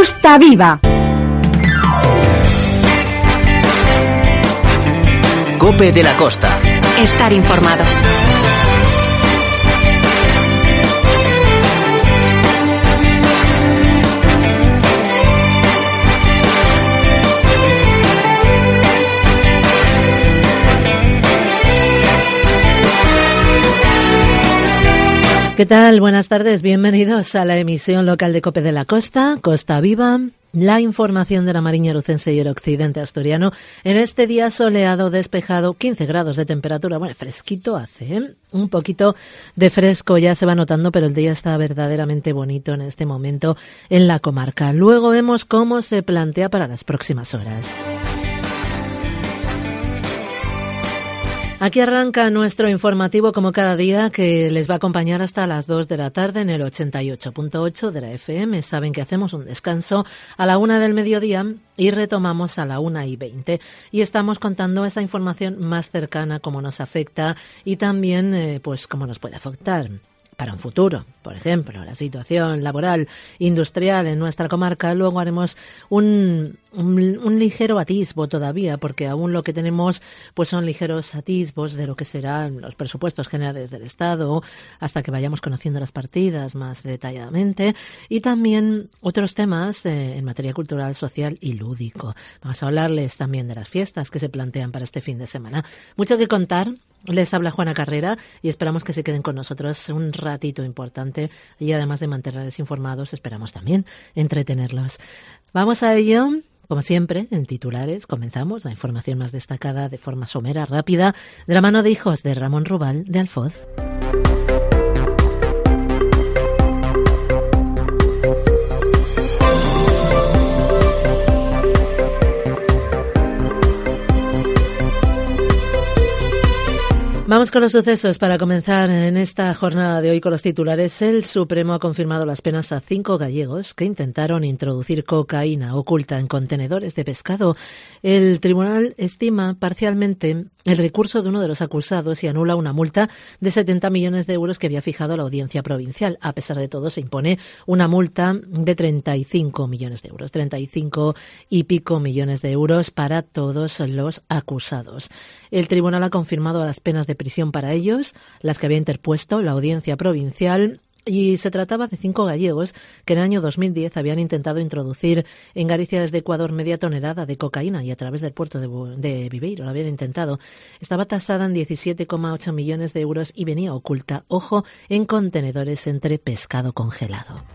Costa Viva. COPE de la Costa. Estar informado. ¿Qué tal? Buenas tardes. Bienvenidos a la emisión local de COPE de la Costa, Costa Viva. La información de la Mariña Lucense y el occidente asturiano en este día soleado, despejado, 15 grados de temperatura. Bueno, fresquito hace, ¿eh? Un poquito de fresco ya se va notando, pero el día está verdaderamente bonito en este momento en la comarca. Luego vemos cómo se plantea para las próximas horas. Aquí arranca nuestro informativo como cada día, que les va a acompañar hasta las 2 de la tarde en el 88.8 de la FM. Saben que hacemos un descanso a la 1 del mediodía y retomamos a la 1:20. Y estamos contando esa información más cercana, cómo nos afecta y también pues cómo nos puede afectar para un futuro. Por ejemplo, la situación laboral, industrial en nuestra comarca. Luego haremos un ligero atisbo todavía, porque aún lo que tenemos pues son ligeros atisbos de lo que serán los presupuestos generales del Estado, hasta que vayamos conociendo las partidas más detalladamente, y también otros temas en materia cultural, social y lúdico. Vamos a hablarles también de las fiestas que se plantean para este fin de semana. Mucho que contar. Les habla Juana Carrera y esperamos que se queden con nosotros un ratito importante, y además de mantenerles informados, esperamos también entretenerlos. Vamos a ello. Como siempre, en titulares, comenzamos la información más destacada de forma somera, rápida, de la mano de Hijos de Ramón Rubal de Alfoz. Vamos con los sucesos para comenzar en esta jornada de hoy con los titulares. El Supremo ha confirmado las penas a 5 gallegos que intentaron introducir cocaína oculta en contenedores de pescado. El tribunal estima parcialmente el recurso de uno de los acusados y anula una multa de 70 millones de euros que había fijado la Audiencia Provincial. A pesar de todo, se impone una multa de 35 millones de euros, 35 y pico millones de euros para todos los acusados. El tribunal ha confirmado las penas de prisión para ellos, las que había interpuesto la Audiencia Provincial, y se trataba de 5 gallegos que en el año 2010 habían intentado introducir en Galicia desde Ecuador media tonelada de cocaína y a través del puerto de Viveiro lo habían intentado. Estaba tasada en 17,8 millones de euros y venía oculta, ojo, en contenedores entre pescado congelado.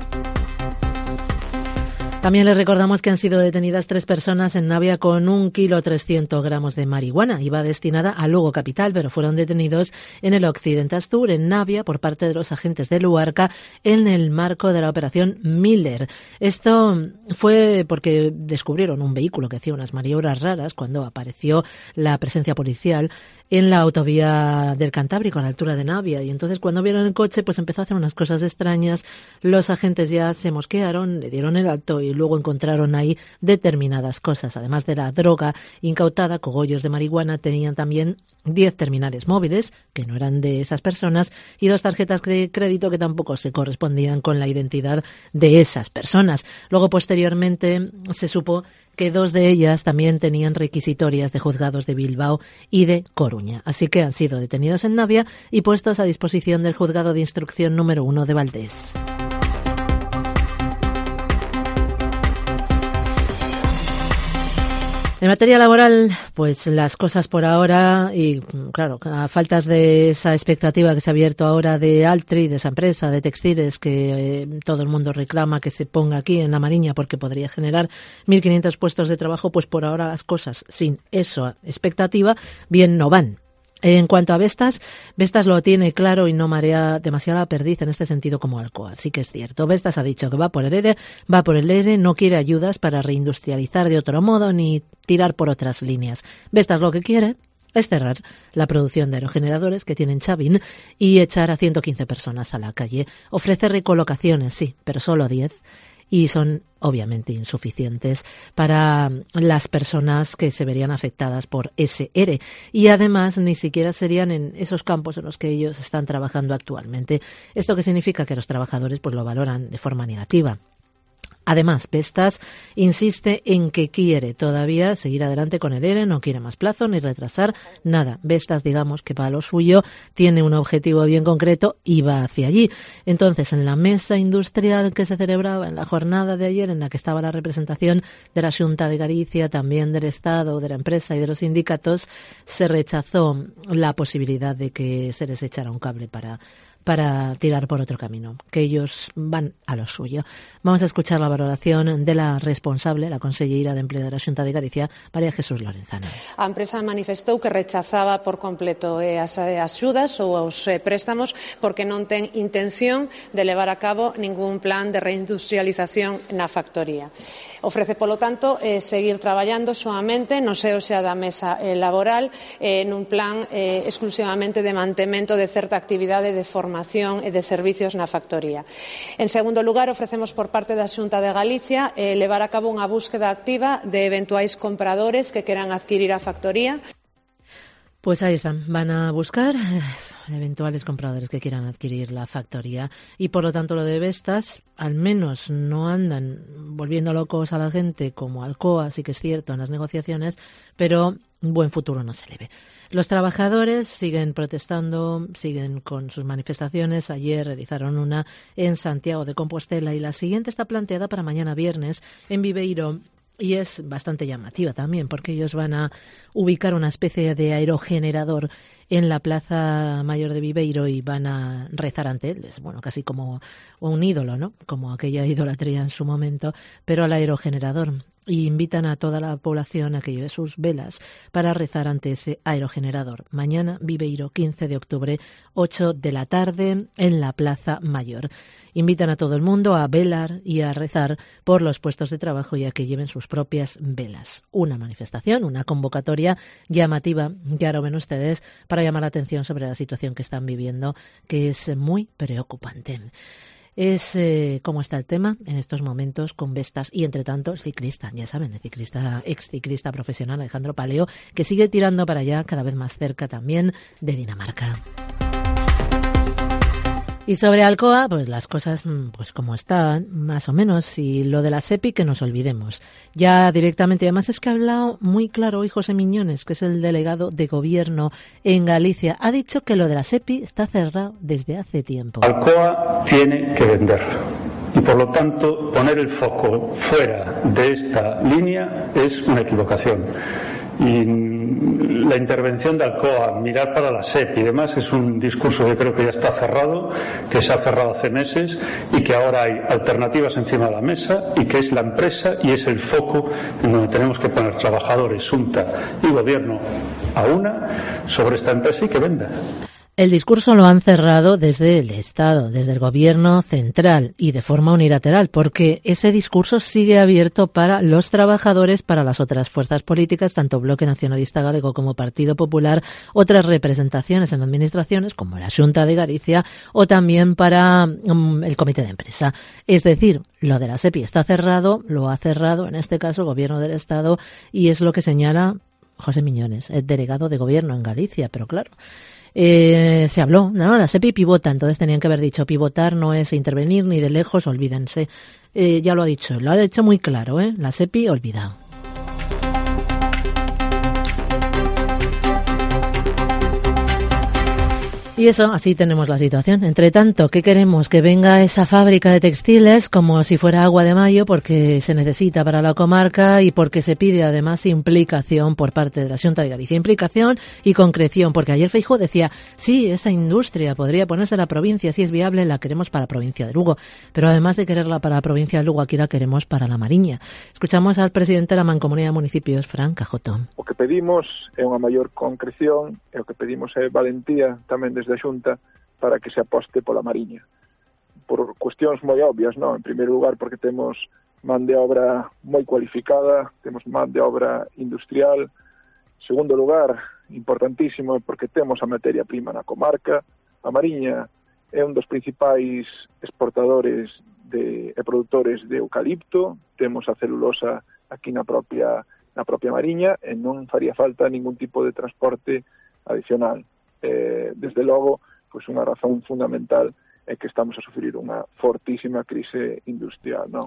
También les recordamos que han sido detenidas 3 personas en Navia con 1,3 kg de marihuana. Iba destinada a Lugo capital, pero fueron detenidos en el occidente Astur, en Navia, por parte de los agentes de Luarca en el marco de la operación Miller. Esto fue porque descubrieron un vehículo que hacía unas maniobras raras cuando apareció la presencia policial en la autovía del Cantábrico a la altura de Navia, y entonces cuando vieron el coche pues empezó a hacer unas cosas extrañas. Los agentes ya se mosquearon, le dieron el alto y luego encontraron ahí determinadas cosas. Además de la droga incautada, cogollos de marihuana, tenían también 10 terminales móviles que no eran de esas personas y 2 tarjetas de crédito que tampoco se correspondían con la identidad de esas personas. Luego, posteriormente, se supo que 2 de ellas también tenían requisitorias de juzgados de Bilbao y de Coruña. Así que han sido detenidos en Navia y puestos a disposición del Juzgado de Instrucción número 1 de Valdés. En materia laboral, pues las cosas por ahora, y claro, a faltas de esa expectativa que se ha abierto ahora de Altri, de esa empresa de textiles que todo el mundo reclama que se ponga aquí en la Mariña porque podría generar 1.500 puestos de trabajo, pues por ahora las cosas sin esa expectativa bien no van. En cuanto a Vestas lo tiene claro y no marea demasiada perdiz en este sentido como Alcoa. Sí que es cierto. Vestas ha dicho que va por el ERE, no quiere ayudas para reindustrializar de otro modo ni tirar por otras líneas. Vestas lo que quiere es cerrar la producción de aerogeneradores que tiene en Chavín y echar a 115 personas a la calle. Ofrece recolocaciones, sí, pero solo 10. Y son obviamente insuficientes para las personas que se verían afectadas por ese ERE. Y además ni siquiera serían en esos campos en los que ellos están trabajando actualmente. ¿Esto qué significa? Que los trabajadores pues lo valoran de forma negativa. Además, Vestas insiste en que quiere todavía seguir adelante con el ERE, no quiere más plazo ni retrasar nada. Vestas, digamos que para lo suyo tiene un objetivo bien concreto y va hacia allí. Entonces, en la mesa industrial que se celebraba en la jornada de ayer, en la que estaba la representación de la Xunta de Galicia, también del Estado, de la empresa y de los sindicatos, se rechazó la posibilidad de que se les echara un cable para tirar por otro camino, que ellos van a lo suyo. Vamos a escuchar la valoración de la responsable, la conselleira de Empleo de la Xunta de Galicia, María Jesús Lorenzana. A empresa manifestou que rechazaba por completo as axudas ou os préstamos porque non ten intención de levar a cabo ningún plan de reindustrialización na factoría. Ofrece, polo tanto, seguir traballando soamente no seo xa da mesa laboral nun plan exclusivamente de mantemento de certa actividade de formación e de servicios na factoría. En segundo lugar, ofrecemos por parte da Xunta de Galicia levar a cabo unha búsqueda activa de eventuais compradores que queran adquirir a factoría. Pues ahí están, van a buscar eventuales compradores que quieran adquirir la factoría y por lo tanto lo de Vestas al menos no andan volviendo locos a la gente como Alcoa, sí que es cierto en las negociaciones, pero un buen futuro no se le ve. Los trabajadores siguen protestando, siguen con sus manifestaciones. Ayer realizaron una en Santiago de Compostela y la siguiente está planteada para mañana viernes en Viveiro. Y es bastante llamativa también, porque ellos van a ubicar una especie de aerogenerador en la Plaza Mayor de Viveiro y van a rezar ante él. Es bueno, casi como un ídolo, ¿no? Como aquella idolatría en su momento, pero al aerogenerador. Y invitan a toda la población a que lleve sus velas para rezar ante ese aerogenerador. Mañana, Viveiro, 15 de octubre, 8 de la tarde, en la Plaza Mayor. Invitan a todo el mundo a velar y a rezar por los puestos de trabajo y a que lleven sus propias velas. Una manifestación, una convocatoria llamativa, ya lo ven ustedes, para llamar la atención sobre la situación que están viviendo, que es muy preocupante. Es cómo está el tema en estos momentos con Vestas y, entre tanto, el ciclista, ya saben, el ciclista, ex-ciclista profesional Alejandro Paleo, que sigue tirando para allá, cada vez más cerca también de Dinamarca. Y sobre Alcoa, pues las cosas pues como están, más o menos, y lo de la SEPI que nos olvidemos. Ya directamente, además es que ha hablado muy claro hoy José Miñones, que es el delegado de Gobierno en Galicia. Ha dicho que lo de la SEPI está cerrado desde hace tiempo. Alcoa tiene que vender. Y por lo tanto, poner el foco fuera de esta línea es una equivocación. Y la intervención de Alcoa, mirar para la SEP y demás, es un discurso que creo que ya está cerrado, que se ha cerrado hace meses y que ahora hay alternativas encima de la mesa y que es la empresa y es el foco en donde tenemos que poner trabajadores, Xunta y Gobierno a una sobre esta empresa y que venda. El discurso lo han cerrado desde el Estado, desde el Gobierno central y de forma unilateral, porque ese discurso sigue abierto para los trabajadores, para las otras fuerzas políticas, tanto Bloque Nacionalista Galego como Partido Popular, otras representaciones en administraciones como la Xunta de Galicia o también para el Comité de Empresa. Es decir, lo de la SEPI está cerrado, lo ha cerrado en este caso el Gobierno del Estado y es lo que señala José Miñones, el delegado de Gobierno en Galicia, pero claro. Se habló, ¿no? La SEPI pivota, entonces tenían que haber dicho pivotar no es intervenir ni de lejos, olvídense. Ya lo ha dicho muy claro, la SEPI olvidado. Y eso, así tenemos la situación. Entre tanto, ¿qué queremos? Que venga esa fábrica de textiles como si fuera agua de mayo porque se necesita para la comarca y porque se pide además implicación por parte de la Xunta de Galicia. Implicación y concreción, porque ayer Feijóo decía, sí, esa industria podría ponerse en la provincia, si es viable, la queremos para la provincia de Lugo. Pero además de quererla para la provincia de Lugo, aquí la queremos para la Mariña. Escuchamos al presidente de la Mancomunidade de Municipios, Fran Cajoto. O que pedimos é unha maior concreción e o que pedimos é valentía tamén desde a Xunta para que se aposte pola Mariña. Por cuestións moi obvias, non? En primeiro lugar, porque temos man de obra moi cualificada, temos man de obra industrial. En segundo lugar, importantísimo, porque temos a materia prima na comarca. A Mariña é un dos principais exportadores e produtores de eucalipto. Temos a celulosa aquí na propia Mariña e non faría falta ningún tipo de transporte adicional. Desde logo, pois unha razón fundamental é que estamos a sufrir unha fortísima crise industrial, non?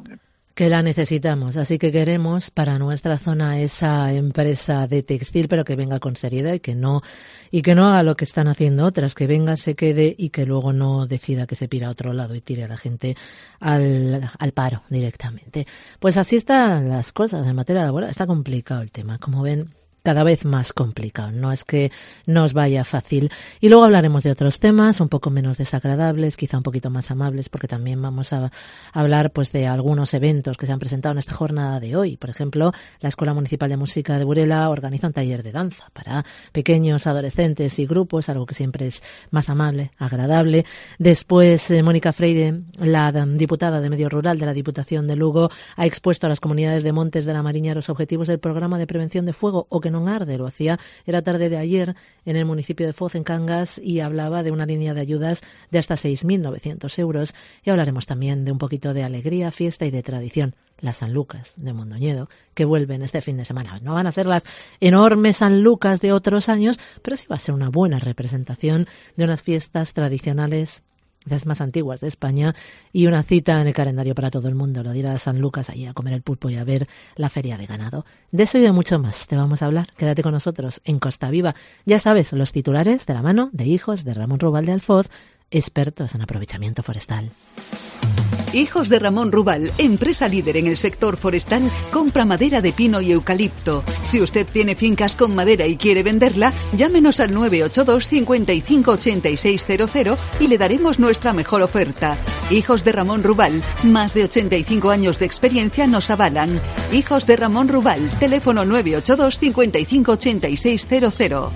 que la necesitamos, así que queremos para nuestra zona esa empresa de textil, pero que venga con seriedad y que no haga lo que están haciendo otras, que venga, se quede y que luego no decida que se pira a otro lado y tire a la gente al paro directamente. Pues así están las cosas en materia laboral. Está complicado el tema, como ven, cada vez más complicado, no es que nos vaya fácil. Y luego hablaremos de otros temas un poco menos desagradables, quizá un poquito más amables, porque también vamos a hablar pues de algunos eventos que se han presentado en esta jornada de hoy. Por ejemplo, la Escuela Municipal de Música de Burela organiza un taller de danza para pequeños, adolescentes y grupos, algo que siempre es más amable, agradable. Después, Mónica Freire, la diputada de Medio Rural de la Diputación de Lugo, ha expuesto a las comunidades de Montes de la Mariña los objetivos del programa de prevención de fuego o que non arde. Lo hacía, era tarde de ayer, en el municipio de Foz, en Cangas, y hablaba de una línea de ayudas de hasta 6.900 euros. Y hablaremos también de un poquito de alegría, fiesta y de tradición. Las Sanlucas de Mondoñedo, que vuelven este fin de semana. No van a ser las enormes Sanlucas de otros años, pero sí va a ser una buena representación de unas fiestas tradicionales, las más antiguas de España, y una cita en el calendario para todo el mundo, lo dirá San Lucas, allí a comer el pulpo y a ver la feria de ganado. De eso y de mucho más te vamos a hablar. Quédate con nosotros en Costa Viva. Ya sabes, los titulares de la mano de Hijos de Ramón Rubal de Alfoz, expertos en aprovechamiento forestal. Hijos de Ramón Rubal, empresa líder en el sector forestal, compra madera de pino y eucalipto. Si usted tiene fincas con madera y quiere venderla, llámenos al 982 55 8600 y le daremos nuestra mejor oferta. Hijos de Ramón Rubal, más de 85 años de experiencia nos avalan. Hijos de Ramón Rubal, teléfono 982 55 8600.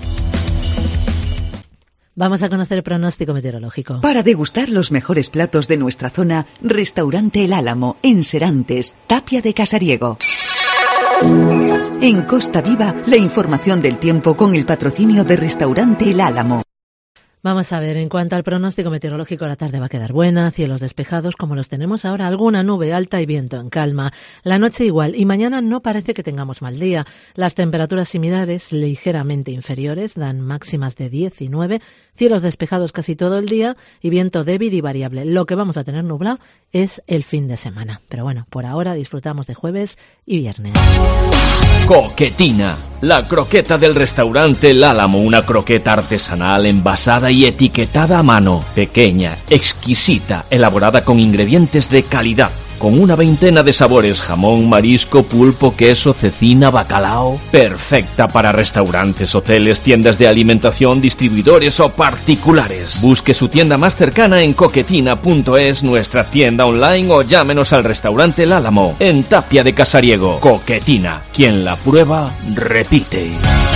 Vamos a conocer el pronóstico meteorológico. Para degustar los mejores platos de nuestra zona, Restaurante El Álamo, en Serantes, Tapia de Casariego. En Costa Viva, la información del tiempo con el patrocinio de Restaurante El Álamo. Vamos a ver, en cuanto al pronóstico meteorológico, la tarde va a quedar buena, cielos despejados como los tenemos ahora, alguna nube alta y viento en calma. La noche igual, y mañana no parece que tengamos mal día. Las temperaturas similares, ligeramente inferiores, dan máximas de 19, cielos despejados casi todo el día y viento débil y variable. Lo que vamos a tener nublado es el fin de semana. Pero bueno, por ahora disfrutamos de jueves y viernes. Coquetina, la croqueta del restaurante El Álamo, una croqueta artesanal envasada y etiquetada a mano, pequeña, exquisita, elaborada con ingredientes de calidad, con una veintena de sabores: jamón, marisco, pulpo, queso, cecina, bacalao. Perfecta para restaurantes, hoteles, tiendas de alimentación, distribuidores o particulares. Busque su tienda más cercana en coquetina.es, nuestra tienda online, o llámenos al restaurante El Álamo, en Tapia de Casariego. Coquetina, quien la prueba, repite.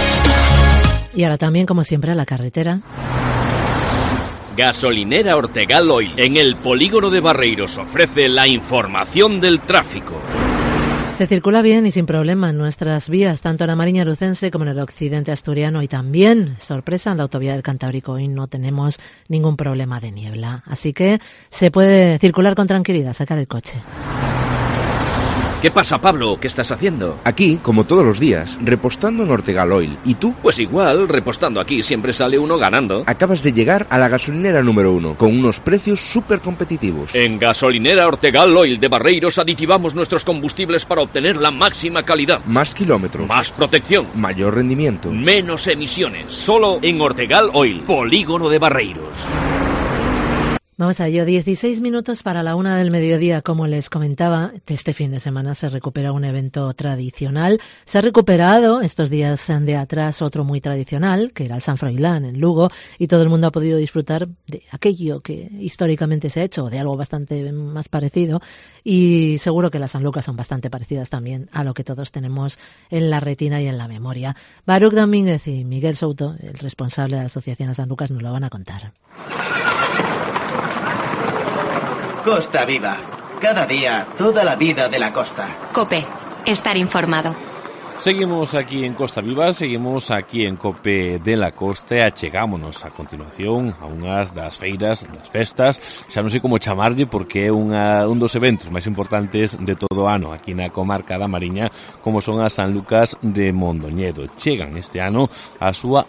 Y ahora también, como siempre, a la carretera. Gasolinera Ortegal Oil, en el polígono de Barreiros, ofrece la información del tráfico. Se circula bien y sin problema en nuestras vías, tanto en la Mariña Lucense como en el occidente asturiano, y también, sorpresa, en la autovía del Cantábrico. Hoy no tenemos ningún problema de niebla, así que se puede circular con tranquilidad, sacar el coche. ¿Qué pasa, Pablo? ¿Qué estás haciendo? Aquí, como todos los días, repostando en Ortegal Oil. ¿Y tú? Pues igual, repostando aquí siempre sale uno ganando. Acabas de llegar a la gasolinera número 1, con unos precios súper competitivos. En Gasolinera Ortegal Oil de Barreiros aditivamos nuestros combustibles para obtener la máxima calidad. Más kilómetros. Más protección. Mayor rendimiento. Menos emisiones. Solo en Ortegal Oil, polígono de Barreiros. Vamos a ello, 16 minutos para la 1 del mediodía. Como les comentaba, este fin de semana se recupera un evento tradicional. Se ha recuperado estos días de atrás otro muy tradicional, que era el San Froilán en Lugo, y todo el mundo ha podido disfrutar de aquello que históricamente se ha hecho, de algo bastante más parecido, y seguro que las Sanlucas son bastante parecidas también a lo que todos tenemos en la retina y en la memoria. Baruch Domínguez y Miguel Souto, el responsable de la Asociación Las Sanlucas, nos lo van a contar. Costa Viva. Cada día, toda la vida de la costa. COPE. Estar informado. Seguimos aquí en Costa Viva, seguimos aquí en COPE de la Costa e achegámonos a continuación a unhas das feiras, das festas, xa non sei como chamarlle porque é un dos eventos máis importantes de todo o ano aquí na comarca da Mariña, como son as Sanlucas de Mondoñedo. Chegan este ano a súa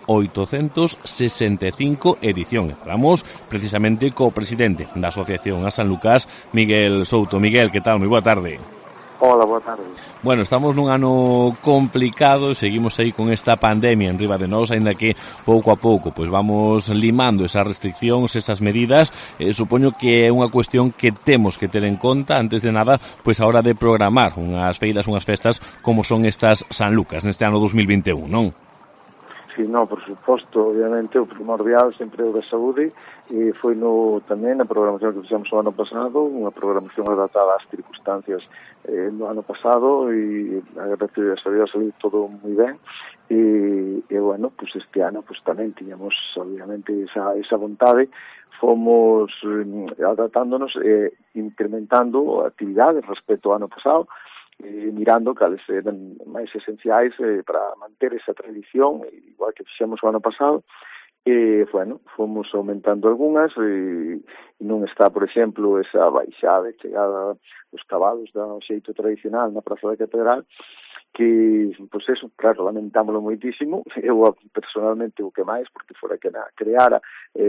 865 edición. E falamos precisamente co presidente da Asociación As Sanlucas, Miguel Souto. Miguel, que tal? Moi boa tarde. Hola, boa tarde. Bueno, estamos nun ano complicado, seguimos aí con esta pandemia en riba de nós, aínda que pouco a pouco pois vamos limando esas restriccións, esas medidas. Supoño que é unha cuestión que temos que ter en conta antes de nada, pois a hora de programar unhas feiras, unhas festas como son estas San Lucas neste ano 2021, non? Sí, no, por suposto, obviamente o primordial sempre o da saúde, e foi tamén na programación que fixemos o ano pasado, unha programación adaptada ás circunstancias no ano pasado, e agradecido a Dios saliu todo moi ben, e bueno, pues este ano pues tamén tiñamos obviamente esa vontade, fomos adaptándonos, incrementando actividades respecto ao ano pasado, mirando cales eran máis esenciais para manter esa tradición, igual que fixemos o ano pasado. Bueno, fomos aumentando algunhas, e non está, por exemplo, esa baixada e chegada dos cabalos do xeito tradicional na Praza da Catedral, que, pois eso, claro, lamentámoslo moitísimo. Eu personalmente o que máis, porque fora que na creara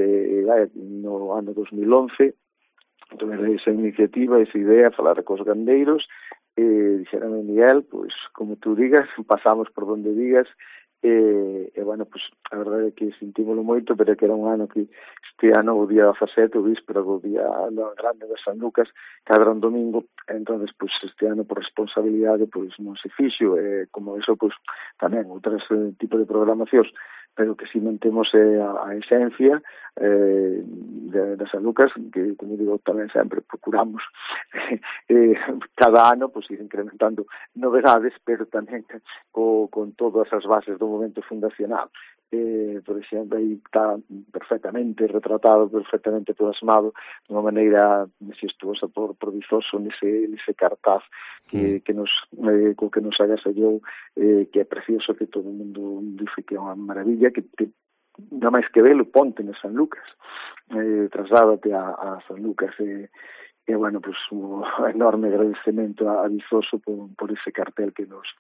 no ano 2011, tomei esa iniciativa, esa idea, falar cos gandeiros, dixeronme, Miguel, pois, como tú digas, pasamos por donde digas, bueno, pois, a verdade é que sentímoslo moito, pero que era un ano que este ano, o día 17, o víspera do día grande de San Lucas, cada un domingo, entonces, pois, este ano, por responsabilidade, pois, non se fixo, como eso, pois, tamén, outros tipos de programacións, pero que si mantemos a esencia de San Lucas, que, como digo, tamén sempre procuramos cada ano pues, ir incrementando novedades, pero tamén con todas as bases do momento fundacional. Por exemplo, aí está perfectamente retratado, perfectamente plasmado de unha maneira majestuosa por Vizoso nese cartaz que nos agasallou, que é precioso, que todo o mundo dice que é unha maravilla, que nada máis que velo, ponte en San Lucas, trasládate a San Lucas, e bueno, pues un enorme agradecemento a Vizoso por ese cartel que nos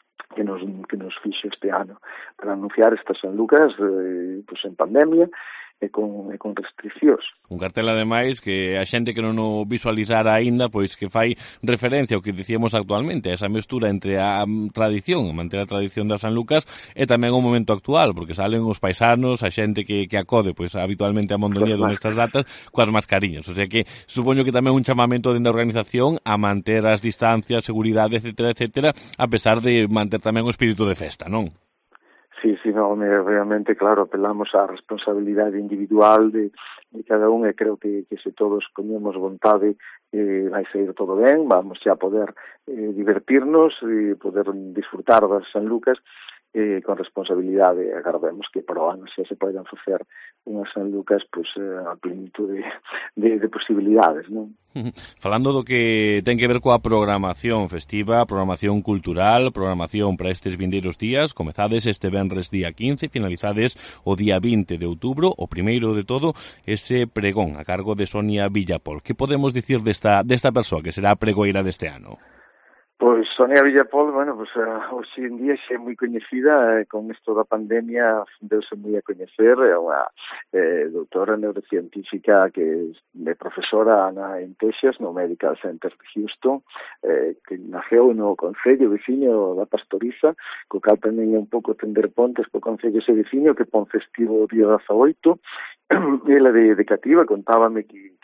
fixo este ano para anunciar esta San Lucas pues en pandemia e con restriccións. Un cartel, ademais, que a xente que non o visualizara aínda, pois que fai referencia ao que dicíamos actualmente, esa mestura entre a tradición, manter a tradición da San Lucas, e tamén o momento actual, porque salen os paisanos, a xente que acode pois habitualmente a Mondoñedo nestas datas, coas mascarillas. O sea que supoño que tamén un chamamento dende a organización a manter as distancias, seguridade, etcétera, a pesar de manter tamén o espírito de festa, non? Sí, no, realmente, claro, apelamos á responsabilidade individual de cada un, e creo que se todos poñemos vontade vai sair todo ben, vamos xa poder divertirnos e poder disfrutar das San Lucas con responsabilidade. Agardemos que para o ano xa se poidan facer unhas San Lucas pois, a plenitude de posibilidades, non? Falando do que ten que ver coa programación festiva, programación cultural, programación para estes vindeiros días, comezades este venres día 15, finalizades o día 20 de outubro, o primeiro de todo, ese pregón a cargo de Sonia Villapol. Que podemos dicir desta persoa que será a pregoeira deste ano? Pois Sonia Villapol, bueno, pues hoxe en día xa é moi coñecida, con isto da pandemia deuse moi a coñecer, é unha doutora neurocientífica que é profesora en Texas, no Medical Center de Houston, que naceu no Concello veciño da Pastoriza, co cal tamén é un pouco tender pontes po Concello ese veciño, que pon festivo o día 18, e ela de cativa contábame que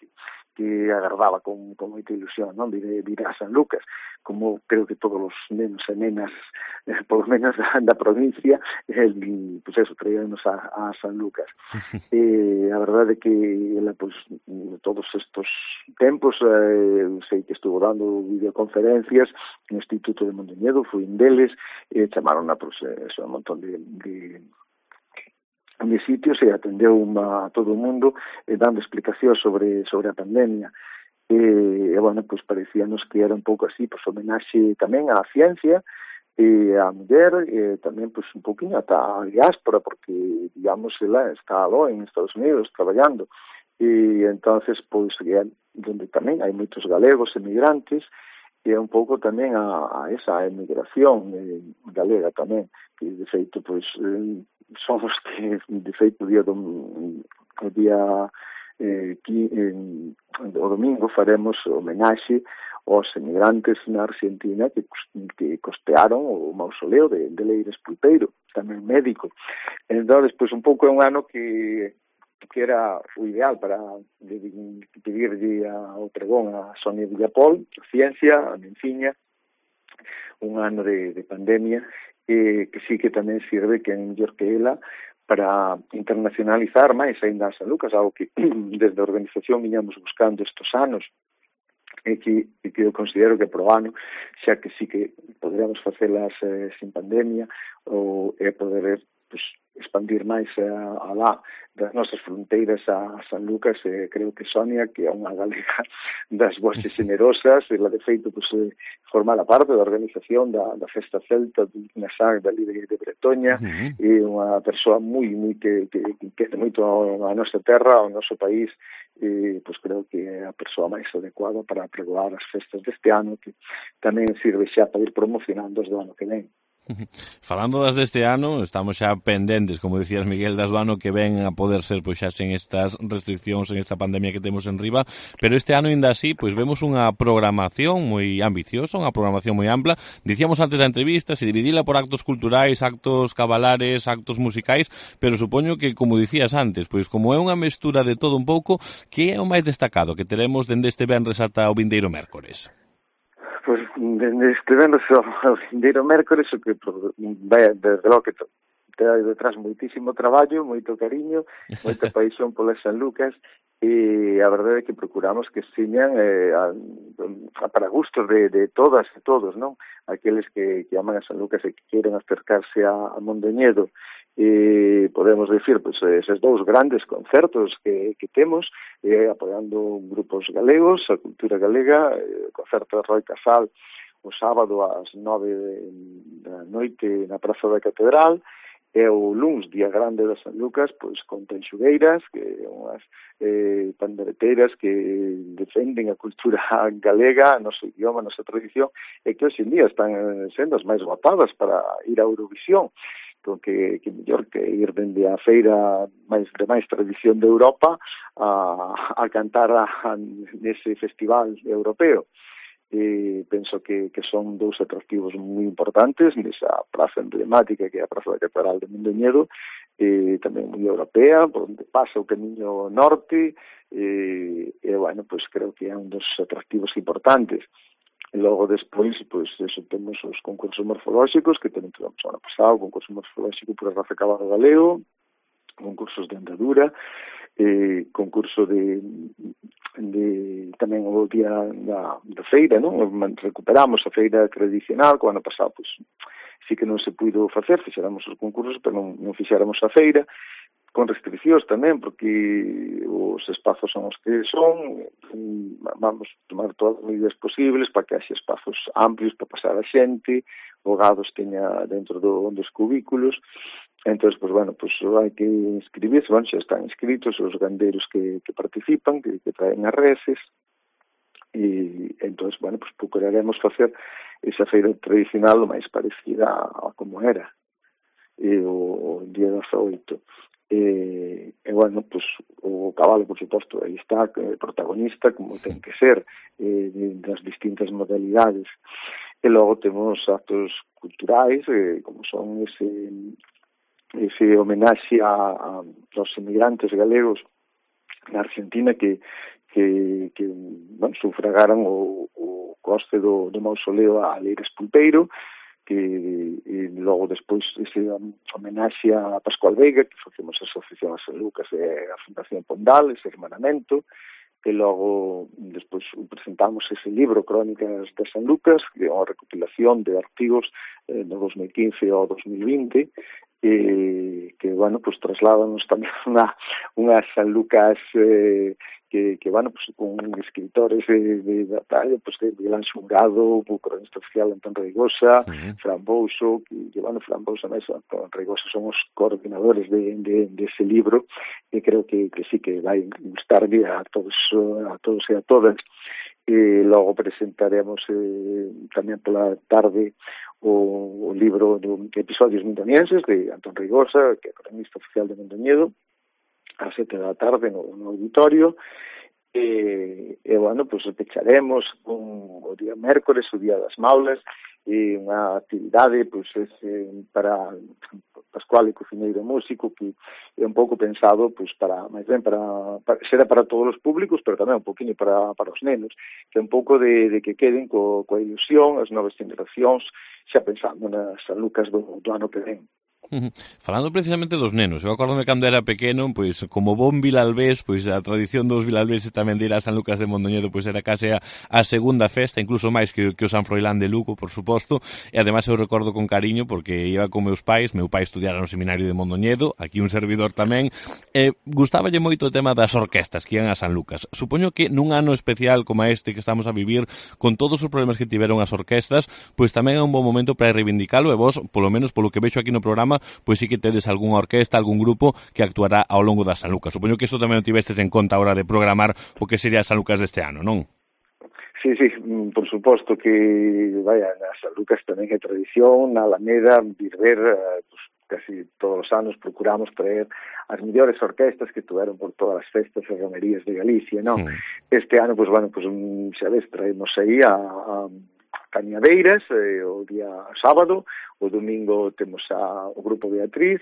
agardaba con moita ilusión, non? Vir a San Lucas, como creo que todos os nenos e nenas, por lo menos da provincia, pues eso, traíanos a San Lucas. A verdade é que ela, pues, todos estos tempos, sei que estuvo dando videoconferencias no Instituto de Mondoñedo, foi un deles, chamaron a, pues, un montón de sitios, e atendeu a todo o mundo dando explicacións sobre a pandemia. Bueno, pues parecíanos que era un pouco así, pues homenaxe tamén á ciencia e á muller, e tamén pues un poquinho ata a diáspora, porque, digamos, ela está aló en Estados Unidos traballando, e entonces, pues, donde tamén hai moitos galegos emigrantes, e é un pouco tamén a esa emigración galega tamén, que de feito, pois, somos que, de feito, o domingo faremos homenaxe aos emigrantes na Argentina que costearon o mausoleo de Leires Pulpeiro, tamén médico. Entón, despois, un pouco é un ano que era o ideal para pedirlle ao pregón a Sonia Villapol, ciencia, a menciña, un ano de pandemia, que sí que tamén sirve que é mellor que ela para internacionalizar máis ainda a San Lucas, algo que desde a organización viñamos buscando estes anos, e que eu considero que pro ano, xa que sí que poderíamos facelas sin pandemia, ou poder expandir máis alá das nosas fronteiras a San Lucas. Creo que Sonia, que é unha galega das voces generosas, ela de feito formala parte da organización da Festa Celta na Sag dali de Bretoña, e unha persoa moi que quere moito a nosa terra, ao noso país, e creo que é a persoa máis adecuada para pregoar as festas deste ano, que tamén sirve xa para ir promocionando as do ano que ven. Falando das deste ano, estamos xa pendentes, como decías, Miguel, das do ano que ven a poder ser xa sen estas restriccións, en esta pandemia que temos en riba, pero este ano ainda así, vemos unha programación moi ambiciosa, unha programación moi ampla. Dicíamos antes da entrevista, se dividila por actos culturais, actos cabalares, actos musicais, pero supoño que, como dicías antes, como é unha mestura de todo un pouco, que é o máis destacado que teremos dende este venres ata o vindeiro mércores? Dende este venres ao vindeiro mércores, o que desde logo que te hai detrás moitísimo traballo, moito cariño, moita paixón pola San Lucas, e a verdade é que procuramos que señan para gustos de todas e todos, non? Aqueles que aman a San Lucas e que queren acercarse a Mondoñedo. Podemos decir, eses dous grandes concertos que temos, apoiando grupos galegos, a cultura galega, o concerto de Roy Casal o sábado ás 9 da noite na Praza da Catedral, e o luns, día grande da San Lucas, con Tanxugueiras, que unhas pandereteiras que defenden a cultura galega, a noso idioma, a nosa tradición, e que hoxe en día están sendo as máis votadas para ir a Eurovisión. Que mellor que ir dende a feira de máis tradición de Europa a cantar nese festival europeo. Penso que son dous atractivos moi importantes nesa praza emblemática que é a Praza da Catedral de Mondoñedo, tamén moi europea, por onde pasa o camiño norte, creo que é un dos atractivos importantes. E logo despois, temos os concursos morfolóxicos, que tamén tivemos o ano pasado, o concurso morfolóxico por a raza cabalo galego, concursos de andadura, concurso de tamén o día da feira, non? Recuperamos a feira tradicional, que o ano pasado, sí que non se puido facer, fixéramos os concursos, pero non fixéramos a feira, con restriccións tamén, porque os espazos son os que son, vamos tomar todas as medidas posibles para que haxe espazos amplios para pasar a xente, o gado esteña dentro dos cubículos. Entón, hai que inscribirse, xa están inscritos os gandeiros que participan, que traen as reses, e entón, procuraremos facer esa feira tradicional o máis parecida a como era o día 18. O cabalo, por suposto, aí está, protagonista, como ten que ser, das distintas modalidades. E logo temos actos culturais, como son ese homenaxe aos emigrantes galegos na Argentina que sufragaran o coste do mausoleo a Leires Pulpeiro, e logo despois ese homenaxe a Pascual Veiga, que facemos a Asociación a San Lucas e a Fundación Pondal, ese hermanamento, e logo despois presentamos ese libro Crónicas de San Lucas, que é unha recopilación de artigos do 2015 ao 2020, que trasládanos tamén unha San Lucas con escritores de talla, de Vilán Xungado, o cronista oficial Antón Reigosa, Fran Bouso, que Fran Bouso e Reigosa son os coordinadores de ese libro, e creo que sí que vai gustarlle a todos e a todas. E logo presentaremos tamén pola tarde o libro de Episodios Mondoñenses de Antón Reigosa, que é cronista oficial de Mondoñedo, a 7 da tarde no auditorio, bueno, pois pecharemos o día mércores, o día das maulas, e unha actividade pois para Pascual e cocineiro músico que é un pouco pensado pois para máis ben para será para todos os públicos, pero tamén un poquinho para os nenos, que é un pouco de que queden coa ilusión as novas generacións xa pensando nas San Lucas do ano que ven. Falando precisamente dos nenos, eu acordome cando era pequeno, pois como bon vilalbés, pois a tradición dos vilalbeses tamén de ir a San Lucas de Mondoñedo pois era case a segunda festa, incluso máis que o San Froilán de Lugo, por suposto, e ademais eu recordo con cariño porque iba con meus pais, meu pai estudiara no seminario de Mondoñedo, aquí un servidor tamén, e gustáballe moito o tema das orquestas que iban a San Lucas. Supoño que nun ano especial como este que estamos a vivir, con todos os problemas que tiveron as orquestas, pois tamén é un bon momento para reivindicalo, e vos, polo menos polo que vexo aquí no programa, pois sí que tedes algunha orquesta, algún grupo que actuará ao longo da San Lucas. Supoño que isto tamén o tivestes en conta a hora de programar o que sería a San Lucas deste ano, non? Sí, por suposto que, na San Lucas tamén é tradición, na Alameda, vir ver, casi todos os anos procuramos traer as mellores orquestas que tuveron por todas as festas e romerías de Galicia, non? Este ano, xa ves, traemos aí a Cañadeiras, o día sábado, o domingo temos o Grupo Beatriz,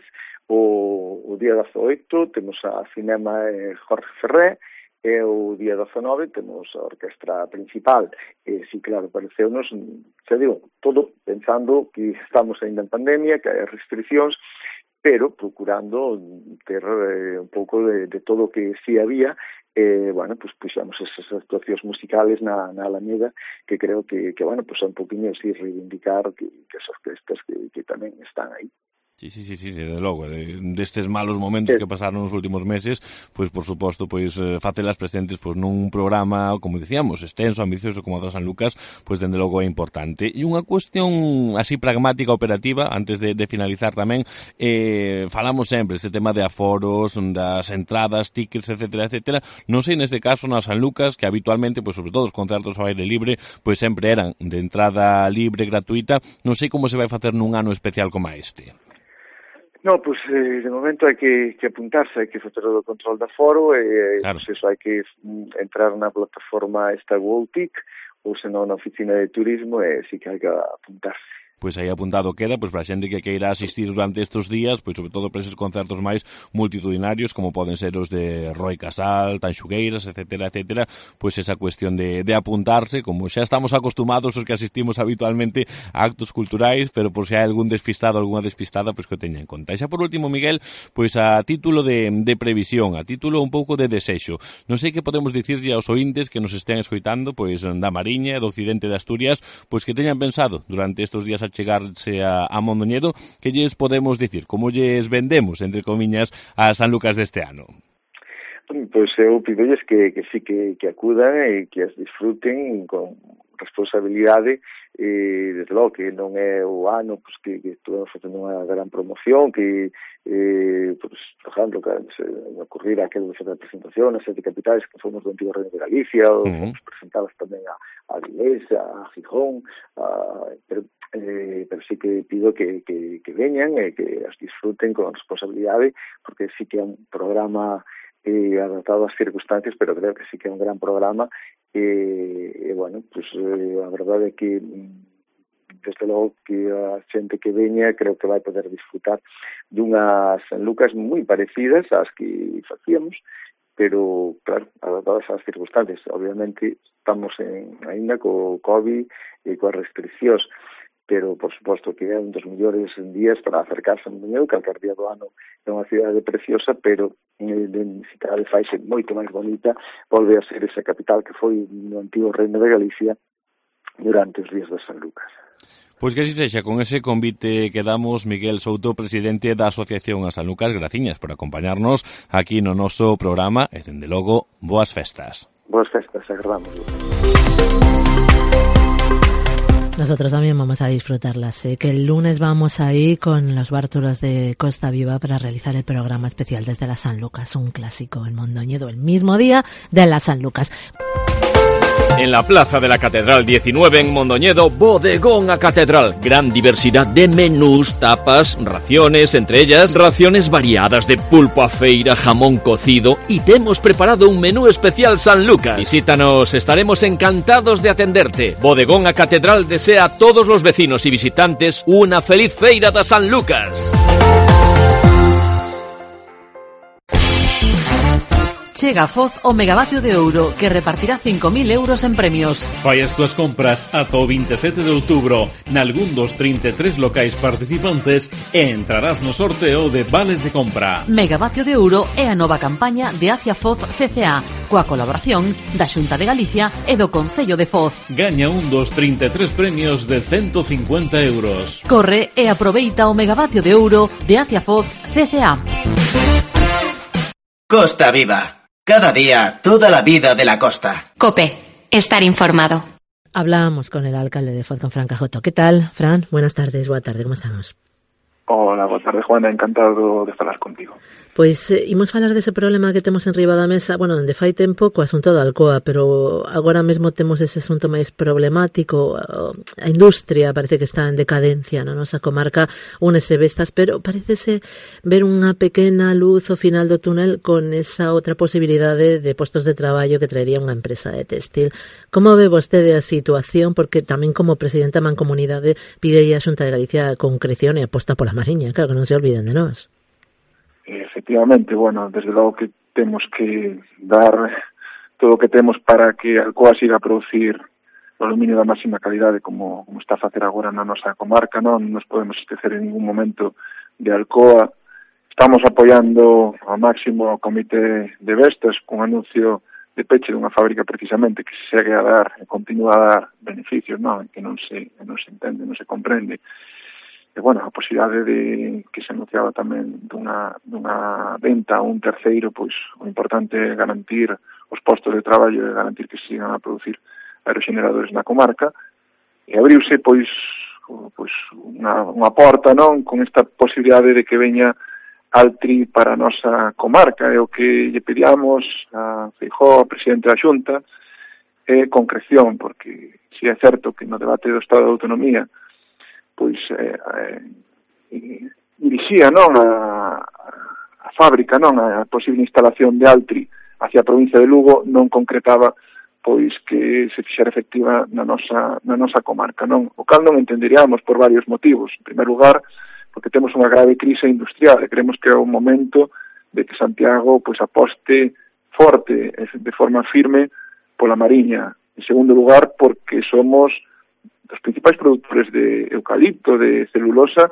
o día 18 temos a Cinema Jorge Ferré, e o día 19 temos a orquestra principal. E, sí, claro, pareceunos, xa digo, todo pensando que estamos ainda en pandemia, que hai restriccións, pero procurando ter un pouco de todo o que sí había. Bueno, pues puxamos esas actuacións musicales na Alameda, que creo que bueno, pues un poquinho así reivindicar que as orquestas que tamén están aí. Sí, desde logo, destes malos momentos que pasaron nos últimos meses, pois por suposto, pois facelas presentes pois nun programa, como dicíamos, extenso, ambicioso como o da San Lucas, pois dende logo é importante. E unha cuestión así pragmática, operativa, antes de finalizar tamén, falamos sempre este tema de aforos, das entradas, tickets, etcétera. Non sei neste caso na San Lucas, que habitualmente, pois sobre todo os concertos ao aire libre, pois sempre eran de entrada libre, gratuita, non sei como se vai facer nun ano especial como este. No, pois de momento hai que apuntarse, hai que facer o control de aforo e claro. Pois eso, hai que entrar na plataforma esta GoTick ou senón na oficina de turismo e si que hai que apuntarse. Pois aí apuntado queda, pois para a xente que queira asistir durante estes días, pois sobre todo para eses concertos máis multitudinarios, como poden ser os de Roy Casal, Tanxugueiras, etcétera, pois esa cuestión de apuntarse, como xa estamos acostumados os que asistimos habitualmente a actos culturais, pero por se hai algún despistado, algunha despistada, pois que o teña en conta. E xa por último, Miguel, pois a título de previsión, a título un pouco de desexo, non sei que podemos dicirlle aos ointes que nos estén escoitando, pois da Mariña, do occidente de Asturias, pois que teñan pensado durante estes días chegarse a Mondoñedo, que lles podemos dicir? Como lles vendemos, entre comiñas, a San Lucas deste ano? Pois eu pidolles que sí que acudan e que as disfruten con responsabilidade e desde logo que non é o ano pois, que estuvemos facendo unha gran promoción que por exemplo que se ocurrir aquel de fazer a presentación as 7 capitais que fomos do antigo Reino de Galicia ou fomos presentadas tamén a Avilés, a Gijón pero sí que pido que veñan e que as disfruten con responsabilidade porque sí que é un programa adaptado ás circunstancias, pero creo que sí que é un gran programa e bueno, pues a verdade é que desde logo que a xente que veña creo que vai poder disfrutar dunhas San Lucas moi parecidas ás que facíamos, pero claro, adaptadas ás circunstancias. Obviamente estamos ainda co COVID e coas restriccións, pero por suposto que é un dos mellores días para acercarse a Mondoñedo, que calquer día do ano é unha cidade preciosa, pero si cada faise moito máis bonita, volve a ser esa capital que foi no antigo Reino de Galicia durante os días de San Lucas. Pois que así sexa, con ese convite que damos, Miguel Souto, presidente da Asociación a San Lucas, graciñas por acompañarnos aquí no noso programa e, dende logo, boas festas. Boas festas, agradamos. Nosotros también vamos a disfrutarlas. Que el lunes vamos ahí con los bártulos de Costa Viva para realizar el programa especial desde la San Lucas, un clásico en Mondoñedo, el mismo día de la San Lucas. En la Plaza de la Catedral 19 en Mondoñedo, Bodegón a Catedral. Gran diversidad de menús, tapas, raciones, entre ellas raciones variadas de pulpo a feira, jamón cocido y te hemos preparado un menú especial San Lucas. Visítanos, estaremos encantados de atenderte. Bodegón a Catedral desea a todos los vecinos y visitantes una feliz feira da San Lucas. Chega Foz o megavatio de euro, que repartirá 5.000 euros en premios. Fai as túas compras ata o 27 de outubro nalgún dos 33 locais participantes e entrarás no sorteo de vales de compra. Megavatio de euro é a nova campaña de Acia Foz CCA, coa colaboración da Xunta de Galicia e do Concello de Foz. Gaña un dos 33 premios de 150 euros. Corre e aproveita o megavatio de euro de Acia Foz CCA. Costa Viva. Cada día, toda la vida de la costa. COPE. Estar informado. Hablábamos con el alcalde de Foz, con Fran Cajoto. ¿Qué tal, Fran? Buenas tardes, boa tarde, como estamos? Hola, boa tarde, Juana, encantado de falar contigo. Pois imos falar dese problema que temos en riba da mesa, bueno, onde fai tempo co asunto da Alcoa, pero agora mesmo temos ese asunto máis problemático. A industria parece que está en decadencia na nosa comarca, únese bestas, pero parecese ver unha pequena luz ao final do túnel con esa outra posibilidade de postos de traballo que traería unha empresa de textil. Como ve vostede a situación? Porque tamén como presidenta da Mancomunidade pide a Xunta de Galicia concreción e aposta pola Mariña, claro, que non se olviden de nós. Efectivamente, bueno, desde logo que temos que dar todo o que temos para que Alcoa siga a producir o aluminio da máxima calidade como está a facer agora na nosa comarca, non nos podemos esquecer en ningún momento de Alcoa. Estamos apoiando ao máximo o Comité de Vestas con anuncio de peche dunha fábrica precisamente que se segue a dar e continúa a dar beneficios, non? Que non se entende, non se comprende. E, bueno, a posibilidade de que se anunciaba tamén dunha venta a un terceiro, pois o importante é garantir os postos de traballo e garantir que se sigan a producir aerogeneradores na comarca, e abriuse pois unha porta, non, con esta posibilidade de que veña Altri para a nosa comarca, e o que lle pedíamos a Feijóo, presidente da Xunta, é concreción, porque si é certo que no debate do Estado de Autonomía pois dirixía, non, a fábrica, non, a posible instalación de Altri hacia a provincia de Lugo, non concretaba pois que se fixera efectiva na nosa comarca, non? O cal non entenderíamos por varios motivos. En primer lugar, porque temos unha grave crise industrial e creemos que é o momento de que Santiago pois aposte forte, de forma firme, pola Mariña. En segundo lugar, porque somos os principais produtores de eucalipto, de celulosa,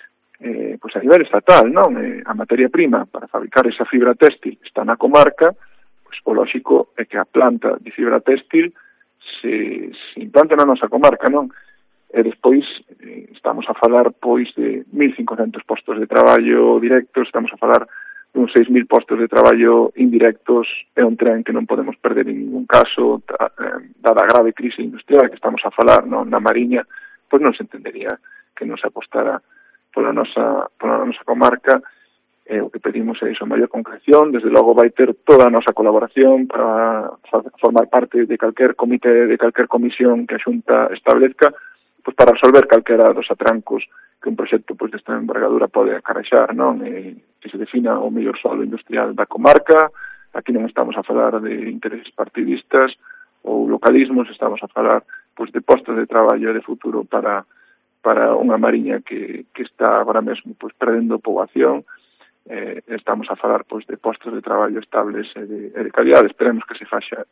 pois a nivel estatal, non? A materia prima para fabricar esa fibra téxtil está na comarca, pois o lógico é que a planta de fibra téxtil se implante na nosa comarca, non? E despois estamos a falar pois de 1.500 postos de traballo directos, estamos a falar uns 6.000 postos de traballo indirectos, é un tren que non podemos perder en ningún caso, dada a grave crise industrial que estamos a falar, non, na Mariña, pois non se entendería que non se apostara pola nosa comarca. O que pedimos é iso, maior concreción. Desde logo vai ter toda a nosa colaboración para formar parte de calquer comité, de calquer comisión que a Xunta establezca, pois para resolver calquera dos atrancos que un proxecto pois desta envergadura pode acarrexar, non? Que se defina o mellor solo industrial da comarca. Aquí non estamos a falar de intereses partidistas ou localismos, estamos a falar pois de postos de traballo de futuro para unha Mariña que está agora mesmo pois perdendo poboación. Estamos a falar pois de postos de traballo estables e de calidade. Esperemos que se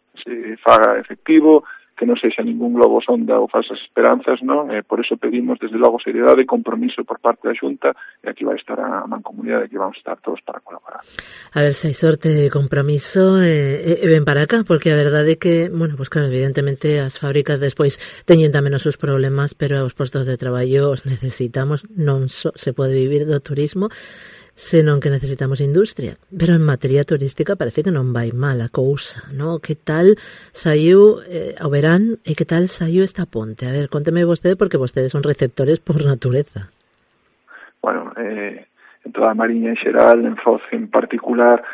faga efectivo, que non sexa ningún globo sonda ou falsas esperanzas, non? Por eso pedimos desde logo seriedade e compromiso por parte da Xunta, e aquí vai estar a Mancomunidade, que vamos estar todos para colaborar. A ver se hai sorte de compromiso e ven para acá, porque a verdade é que, bueno, pues claro, evidentemente as fábricas despois teñen tamén os seus problemas, pero os postos de traballo os necesitamos, non se pode vivir do turismo, senón que necesitamos industria. Pero en materia turística parece que non vai mal a cousa, non? Que tal saiu ao verán e que tal saiu esta ponte? A ver, conteme vostede, porque vostedes son receptores por natureza. Bueno, en toda a Mariña en xeral, en Foz en particular,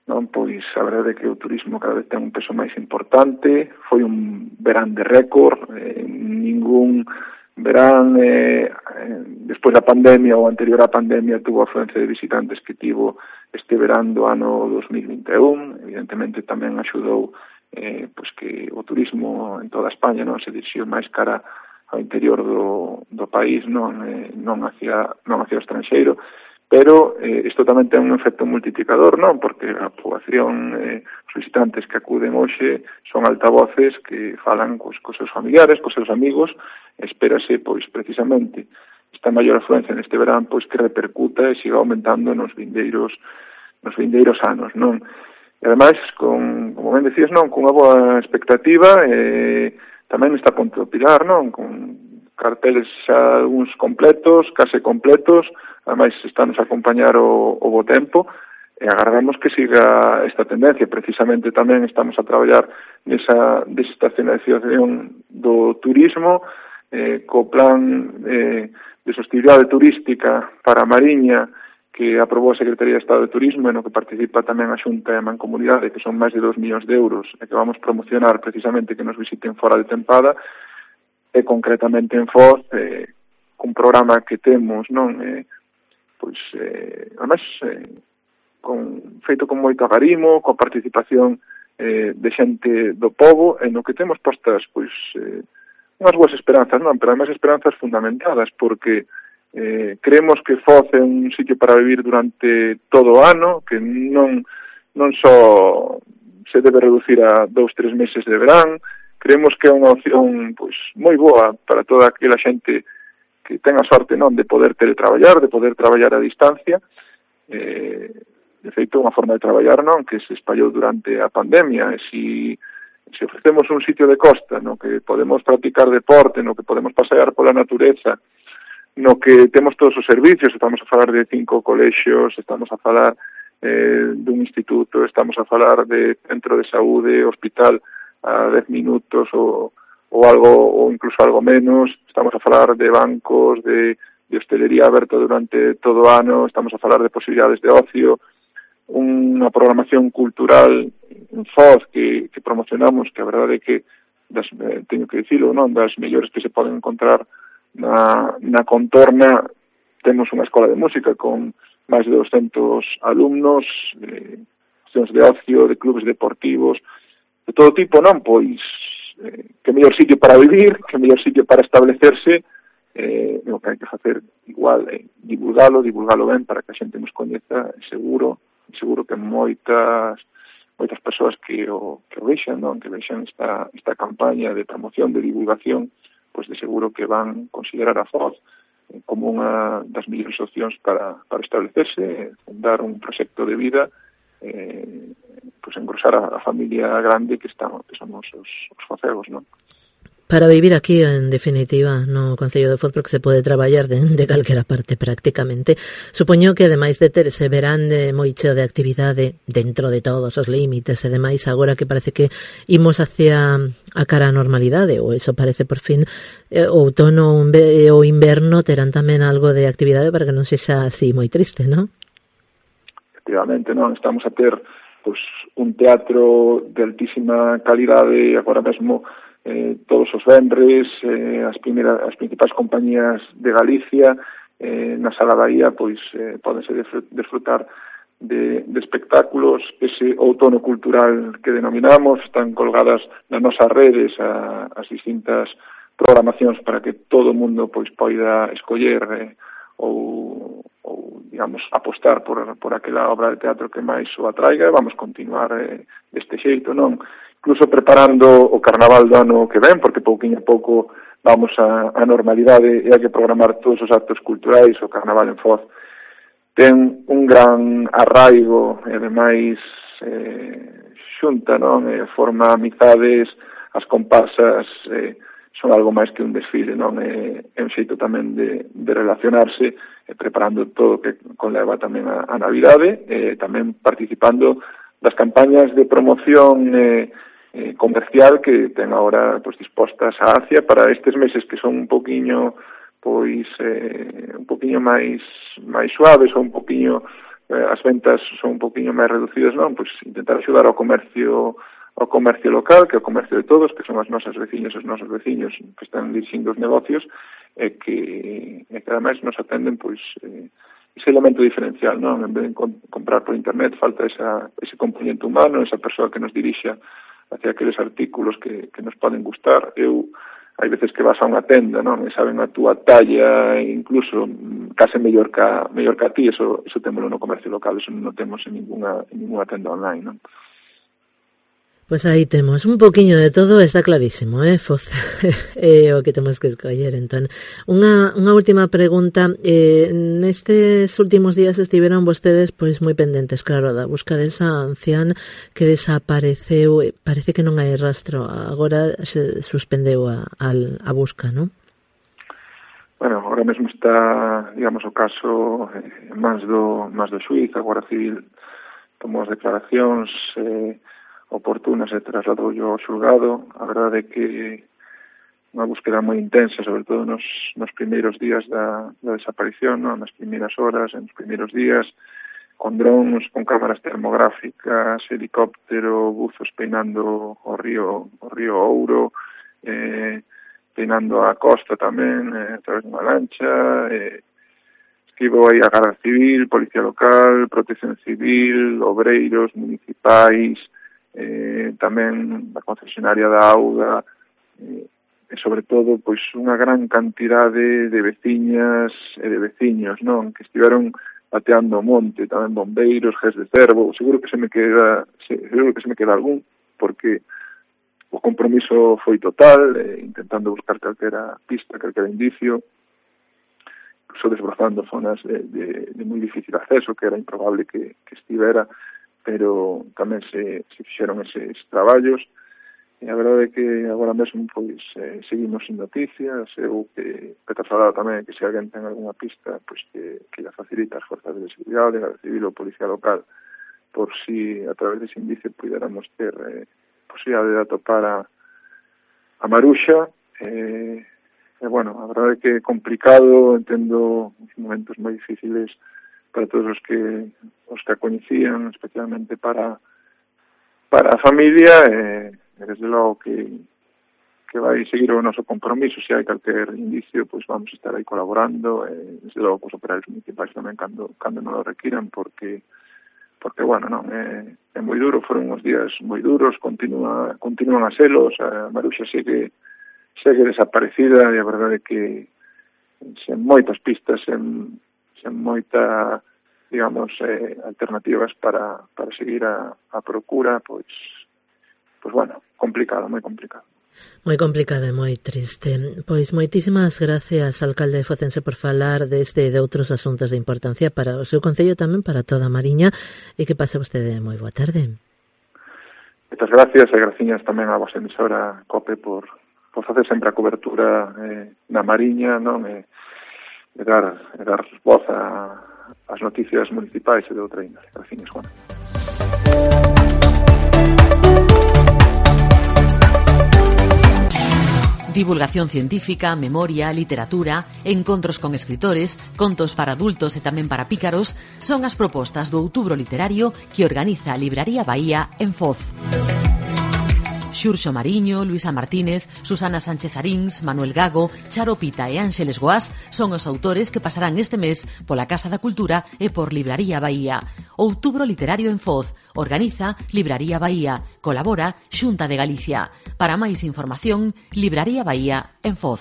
non? Pois a verdade é que o turismo cada vez ten un peso máis importante, foi un verán de récord, ningún verán despois da pandemia ou anterior á pandemia tuvo a afluencia de visitantes que tivo este verán do ano 2021. Evidentemente tamén axudou pois que o turismo en toda España non se dirixiu máis cara ao interior do país, non hacia o estranxeiro, pero isto tamén ten un efecto multiplicador, non? Porque a poboación, os visitantes que acuden hoxe son altavoces que falan cos seus familiares, cos seus amigos. Espérase, pois, precisamente esta maior afluencia neste verán, pois, que repercuta e siga aumentando nos vindeiros anos, non? E, ademais, como ben decías, non, con unha boa expectativa, tamén está a punto de Pilar, non? Con carteles xa algúns completos, case completos, ademais estamos a acompañar o bo tempo, e agardamos que siga esta tendencia. Precisamente tamén estamos a traballar nesa desestacionalización do turismo, co plan de sostenibilidade turística para a Mariña que aprobou a Secretaría de Estado de Turismo e no que participa tamén a Xunta e a Mancomunidade, que son máis de 2 millóns de euros, e que vamos promocionar precisamente que nos visiten fora de tempada, e concretamente en Foz, cun programa que temos, non? Además, feito con moito agarimo, coa participación de xente do pobo, e no que temos postas, unhas boas esperanzas, non? Pero además esperanzas fundamentadas, porque creemos que Foz é un sitio para vivir durante todo o ano, que non só se debe reducir a 2-3 meses de verán. Creemos que é unha opción moi boa para toda aquela xente que ten a sorte, non, de poder teletraballar, de poder traballar a distancia. De feito, unha forma de traballar, non, que se espallou durante a pandemia. E se ofrecemos un sitio de costa no que podemos practicar deporte, no que podemos pasear pola natureza, no que temos todos os servicios, estamos a falar de 5 colexios, estamos a falar dun instituto, estamos a falar de centro de saúde, hospital a 10 minutos ou incluso algo menos, estamos a falar de bancos, de hostelería aberta durante todo o ano, estamos a falar de posibilidades de ocio, unha programación cultural en Foz que promocionamos, que a verdade é que, teño que dicilo, non, das mellores que se poden encontrar na contorna. Temos unha escola de música con máis de 200 alumnos, cuestións de ocio, de clubes deportivos, de todo tipo, non? Pois, que mellor sitio para vivir, que mellor sitio para establecerse, o que hai que facer igual, divulgalo ben para que a xente nos coñeza, seguro que moitas persoas que o vexan, non? Que vexan esta campaña de promoción, de divulgación, pois de seguro que van considerar a Foz como unha das mellores opcións para establecerse, fundar un proxecto de vida, engrosar a familia grande que somos os focegos, non? Para vivir aquí, en definitiva, no Concello de Foz, porque se pode traballar de calquera parte prácticamente. Supoño que, ademais de ter ese verán moi cheo de actividade dentro de todos os límites e demais, agora que parece que imos hacia a cara a normalidade, ou eso parece por fin, o outono e o inverno terán tamén algo de actividade para que non sexa así moi triste, non? Efectivamente, non? Estamos a ter un teatro de altísima calidade agora mesmo, todos os venres, as principais compañías de Galicia, na Sala Bahía, pódense desfrutar de espectáculos. Ese outono cultural que denominamos, están colgadas nas nosas redes as distintas programacións para que todo o mundo poida escoller ou digamos, apostar por aquela obra de teatro que máis o atraiga. Vamos continuar deste xeito, non? Incluso preparando o carnaval do ano que ven, porque pouquinho a pouco vamos a normalidade e hai que programar todos os actos culturais. O carnaval en Foz ten un gran arraigo e ademais xunta, non? Forma amizades, as comparsas son algo máis que un desfile, non? É un xeito tamén de relacionarse, preparando todo o que conleva tamén a Navidade, tamén participando das campañas de promoción comercial que ten agora dispostas a Acia para estes meses que son un poquinho máis suaves ou un poquinho as ventas son un poquinho máis reducidas, non? Pois intentar axudar ao comercio local, que é o comercio de todos, que son as nosas veciñas, os nosos veciños que están dirixindo os negocios, e que ademais nos atenden pois ese elemento diferencial, non? En vez de comprar por internet, falta ese componente humano, esa persoa que nos dirixa hacia aqueles artículos que nos poden gustar. Hai veces que vas a unha tenda, non? E saben a túa talla, incluso case mellor que a ti, eso témolo no comercio local, eso non temos en ninguna tenda online, non? Pues aí temos un poquinho de todo, está clarísimo, Foz, o que temos que escoller. Entón, unha última pregunta, nestes últimos días estiveron vostedes pois moi pendentes, claro, da busca desa ancián que desapareceu, parece que non hai rastro, agora se suspendeu a busca, non? Bueno, agora mesmo está, digamos, o caso máis do xuíz, a Guardia Civil tomou as declaracións oportunas e trasladou ao xulgado. A verdade é que unha búsqueda moi intensa, sobre todo nos primeiros días da desaparición, non? Nas primeiras horas, nos primeiros días, con drones, con cámaras termográficas, helicóptero, buzos peinando o río Ouro, peinando a costa tamén, a través dunha lancha, estivo aí a Garda Civil, Policía Local, Protección Civil, obreiros municipais, tamén a concesionaria da auga, e sobre todo pois unha gran cantidade de veciñas e de veciños, non? Que estiveron bateando o monte, tamén bombeiros, Ges de Cervo. Seguro que se me queda algún, porque o compromiso foi total, intentando buscar calquera pista, calquera indicio, incluso desbrozando zonas de moi difícil acceso, que era improbable que estivera, pero tamén se fixeron eses traballos, e a verdade é que agora mesmo pois seguimos sin noticias. Eu que trasladado tamén que se alguén ten algunha pista, pois que a facilita as forzas de seguridade, a civil ou policía local, por si a través dese indicio puidéramos ter posibilidade de atopar a Maruxa. Bueno, a verdade é que é complicado, entendo uns momentos moi difíciles para todos os que a coñecían, especialmente para a familia, e desde logo que vai seguir o noso compromiso. Se hai calquer indicio, pois vamos a estar aí colaborando, e desde logo os operarios municipais tamén cando non lo requiran, porque bueno, non é moi duro, foron uns días moi duros, continúan a selos, a Maruxa segue desaparecida, e a verdade é que sen moitas pistas, sen moita, digamos, alternativas para seguir a procura, pois bueno, complicado, moi complicado. Moi complicado e moi triste. Pois moitísimas gracias, alcalde focense, por falar de outros asuntos de importancia para o seu concello, tamén para toda a Mariña, e que pase vostede moi boa tarde. Moitas gracias, e graciñas tamén a vosa emisora COPE por facer sempre a cobertura na Mariña, non? E dar voz ás noticias municipais e de outra índole. Graciñas, Juan. Divulgación científica, memoria, literatura, encontros con escritores, contos para adultos e tamén para pícaros son as propostas do Outubro Literario que organiza a Libraría Bahía en Foz. Xurxo Mariño, Luisa Martínez, Susana Sánchez Arins, Manuel Gago, Charo Pita e Ánxeles Goás son os autores que pasarán este mes pola Casa da Cultura e por Libraría Bahía. Outubro Literario en Foz. Organiza Libraría Bahía. Colabora Xunta de Galicia. Para máis información, Libraría Bahía en Foz.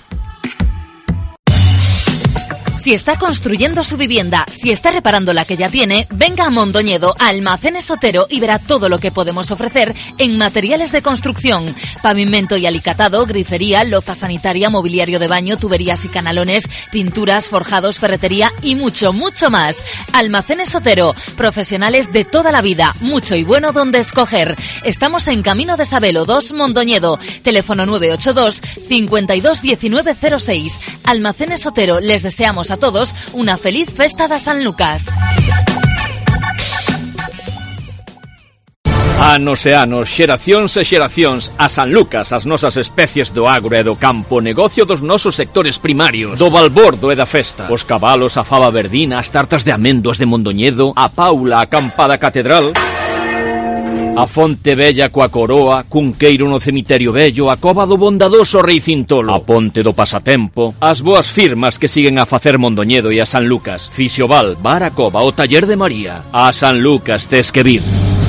Si está construyendo su vivienda, si está reparando la que ya tiene, venga a Mondoñedo, a Almacenes Otero, y verá todo lo que podemos ofrecer en materiales de construcción. Pavimento y alicatado, grifería, loza sanitaria, mobiliario de baño, tuberías y canalones, pinturas, forjados, ferretería y mucho, mucho más. Almacenes Otero, profesionales de toda la vida, mucho y bueno donde escoger. Estamos en Camino de Sabelo 2, Mondoñedo. Teléfono 982 52 19 06. Almacenes Otero, les deseamos a todos una feliz festa de San Lucas. Anos e anos, xeracións e xeracións, a San Lucas, as nosas especies do agro e do campo, negocio dos nosos sectores primarios, do balbordo e da festa. Os cabalos, a fava verdina, as tartas de amendoas de Mondoñedo, a paula, a campada catedral, a fonte bella coa coroa, Cunqueiro no cemiterio vello, a cova do bondadoso rei Cintolo, a ponte do pasatempo, as boas firmas que siguen a facer Mondoñedo e a San Lucas, Fisioval, Bar a Cova, o taller de María. A San Lucas tes que vir.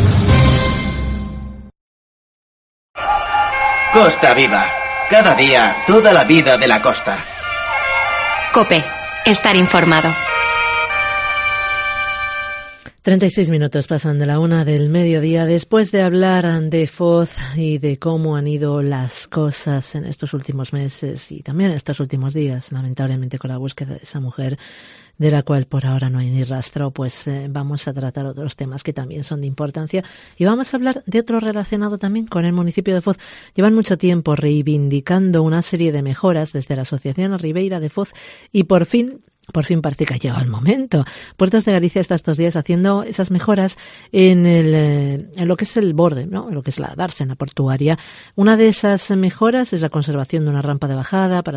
Costa Viva. Cada día, toda la vida de la costa. COPE. Estar informado. 36 minutos pasan de la 1 del mediodía. Después de hablar de Foz y de cómo han ido las cosas en estos últimos meses y también en estos últimos días, lamentablemente con la búsqueda de esa mujer de la cual por ahora no hay ni rastro, pues vamos a tratar otros temas que también son de importancia y vamos a hablar de otro relacionado también con el municipio de Foz. Llevan mucho tiempo reivindicando una serie de mejoras desde la Asociación Ribeira de Foz y por fin parece que ha llegado el momento. Puertos de Galicia está estos días haciendo esas mejoras en lo que es el borde, ¿no? En lo que es la dársena portuaria. Una de esas mejoras es la conservación de una rampa de bajada para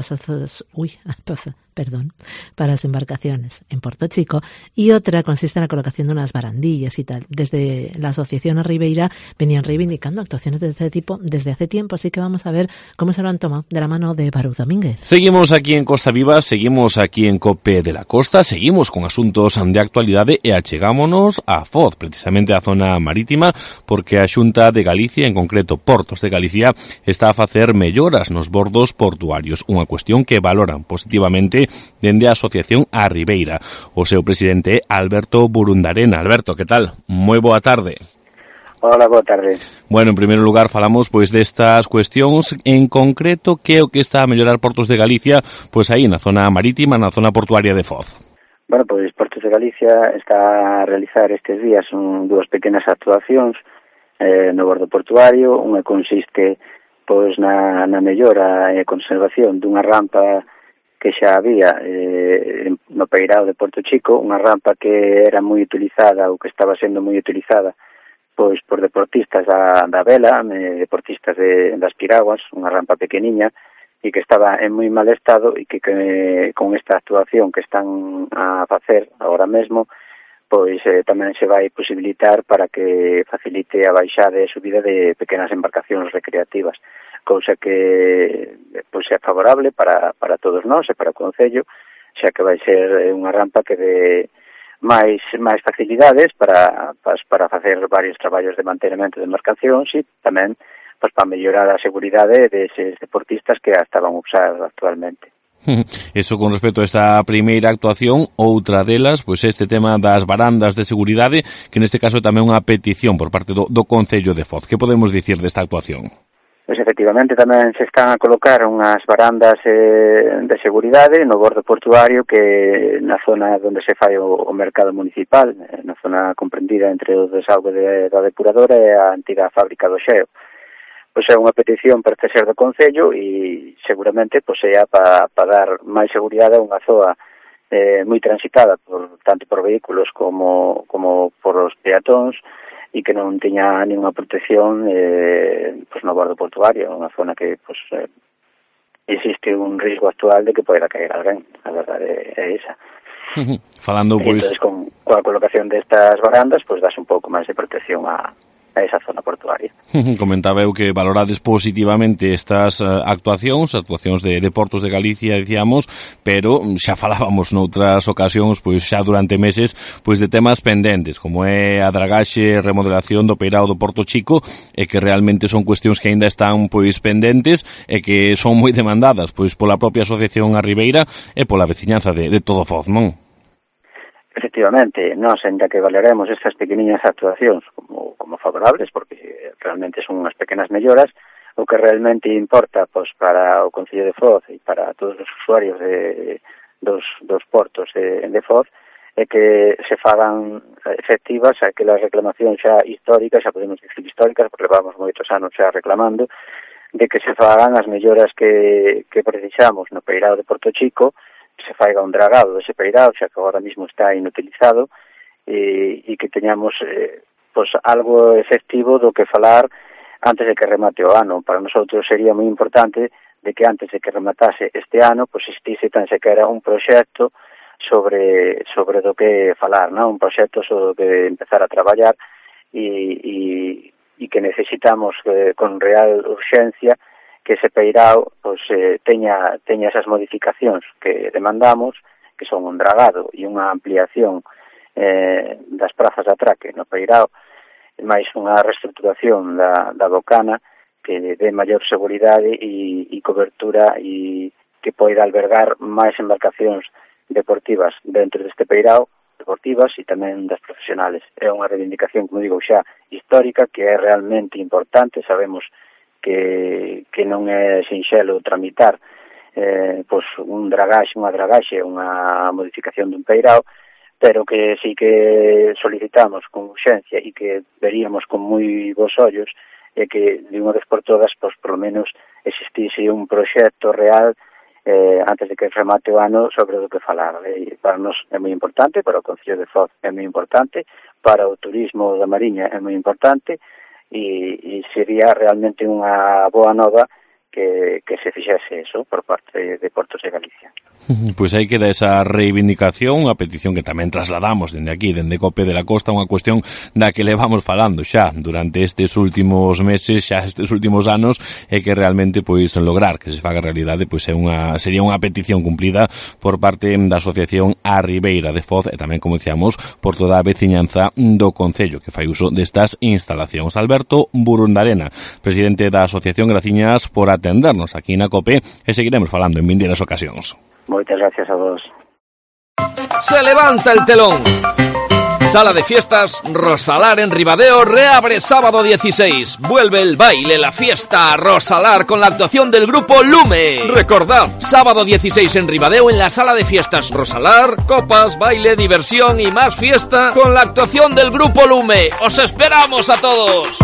las embarcaciones en Porto Chico y otra consiste en la colocación de unas barandillas y tal. Desde la Asociación Ribeira venían reivindicando actuaciones de este tipo desde hace tiempo, así que vamos a ver cómo se lo han tomado de la mano de Baruch Domínguez. Seguimos aquí en Costa Viva, seguimos aquí en COPE de la Costa, seguimos con asuntos de actualidade e achegámonos a Foz, precisamente a zona marítima, porque a Xunta de Galicia, en concreto Portos de Galicia, está a facer melloras nos bordos portuarios, unha cuestión que valoran positivamente dende a Asociación a Ribeira. O seu presidente Alberto Burundarena. Alberto, que tal? Moi boa tarde. Hola, boa tarde. Bueno, en primeiro lugar falamos pois destas cuestións, en concreto que é o que está a mellorar Portos de Galicia, pois aí na zona marítima, na zona portuaria de Foz. Bueno, pois Portos de Galicia está a realizar estes días dúas pequenas actuacións no bordo portuario. Unha consiste pois na mellora e conservación dunha rampa que xa había no peirao de Porto Chico, unha rampa que era moi utilizada ou que estaba sendo moi utilizada pois por deportistas da vela, deportistas das piraguas, unha rampa pequeniña e que estaba en moi mal estado e que con esta actuación que están a facer agora mesmo, pois tamén se vai posibilitar para que facilite a baixada e subida de pequenas embarcacións recreativas, cousa que pois é favorable para todos nós e para o Concello, xa que vai ser unha rampa que dé máis facilidades para facer varios traballos de mantenimento de embarcacións e tamén pois para mellorar a seguridade deses deportistas que a estaban a usar actualmente. Eso con respecto a esta primeira actuación. Outra delas, pois este tema das barandas de seguridade, que neste caso tamén unha petición por parte do Concello de Foz. Que podemos dicir desta actuación? Pois efectivamente tamén se están a colocar unhas barandas de seguridade no bordo portuario que na zona onde se fai o mercado municipal, na zona comprendida entre o desaugue da depuradora e a antiga fábrica do Xeo. Pois é unha petición para ser do Concello e seguramente pois é para dar máis seguridade a unha zoa moi transitada tanto por vehículos como por os peatóns e que non tiña ninguna protección pois no bordo portuario, unha zona que pois existe un risco actual de que poida caer alguén, a verdade é esa. Falando pois entonces, coa colocación destas barandas, pois das un pouco máis de protección a esa zona portuaria. Comentaba eu que valorades positivamente estas actuacións de Portos de Galicia, dicíamos, pero xa falábamos noutras ocasións, pois xa durante meses, pois de temas pendentes, como é a dragaxe e remodelación do peirao do Porto Chico, e que realmente son cuestións que aínda están pois pendentes e que son moi demandadas pois pola propia Asociación a Ribeira e pola veciñanza de todo Foz, non? Efectivamente, nós, ainda que valeremos estas pequeniñas actuacións como favorables, porque realmente son unhas pequenas melloras, o que realmente importa pois para o Concello de Foz e para todos os usuarios dos portos de Foz é que se fagan efectivas aquelas reclamacións xa históricas, xa podemos dicir históricas, porque levamos moitos anos xa reclamando, de que se fagan as melloras que precisamos no peirao de Porto Chico, se faiga un dragado dese peirao, xa que agora mismo está inutilizado, e que teñamos pois algo efectivo do que falar antes de que remate o ano. Para nosotros sería moi importante de que antes de que rematase este ano, pois existise tan sequera un proxecto sobre do que falar, non? Un proxecto sobre do que empezar a traballar e que necesitamos con real urxencia que ese peirao pois, teña esas modificacións que demandamos, que son un dragado e unha ampliación das prazas de atraque no peirao, máis unha reestruturación da bocana que dé maior seguridade e cobertura e que poida albergar máis embarcacións deportivas dentro deste peirao, deportivas e tamén das profesionales. É unha reivindicación, como digo xa, histórica, que é realmente importante. Sabemos que non é sinxelo tramitar pois unha dragaxe, unha modificación dun peirao, pero que sí que solicitamos con urxencia e que veríamos con moi bons ollos é que de unha vez por todas, pois por lo menos existise un proxecto real antes de que remate o ano sobre o que falar. Para nós é moi importante, para o Concello de Foz é moi importante, para o turismo da Mariña é moi importante, e sería realmente unha boa nova que se fixese eso por parte de Portos de Galicia. Pois aí queda esa reivindicación, unha petición que tamén trasladamos dende aquí, dende COPE de la Costa, unha cuestión da que levamos falando xa durante estes últimos meses, xa estes últimos anos, e que realmente pois lograr que se faga realidade pois sería unha petición cumplida por parte da Asociación A Ribeira de Foz e tamén, como dicíamos, por toda a veciñanza do Concello que fai uso destas instalacións. Alberto Burundarena, presidente da Asociación, graciñas por atendernos aquí na COPE e seguiremos falando en vindeiras ocasións. Moitas gracias a vos. Se levanta el telón. Sala de fiestas Rosalar en Ribadeo reabre sábado 16. Vuelve el baile, la fiesta a Rosalar con la actuación del grupo Lume. Recordad, sábado 16 en Ribadeo en la sala de fiestas Rosalar, copas, baile, diversión y más fiesta con la actuación del grupo Lume. ¡Os esperamos a todos!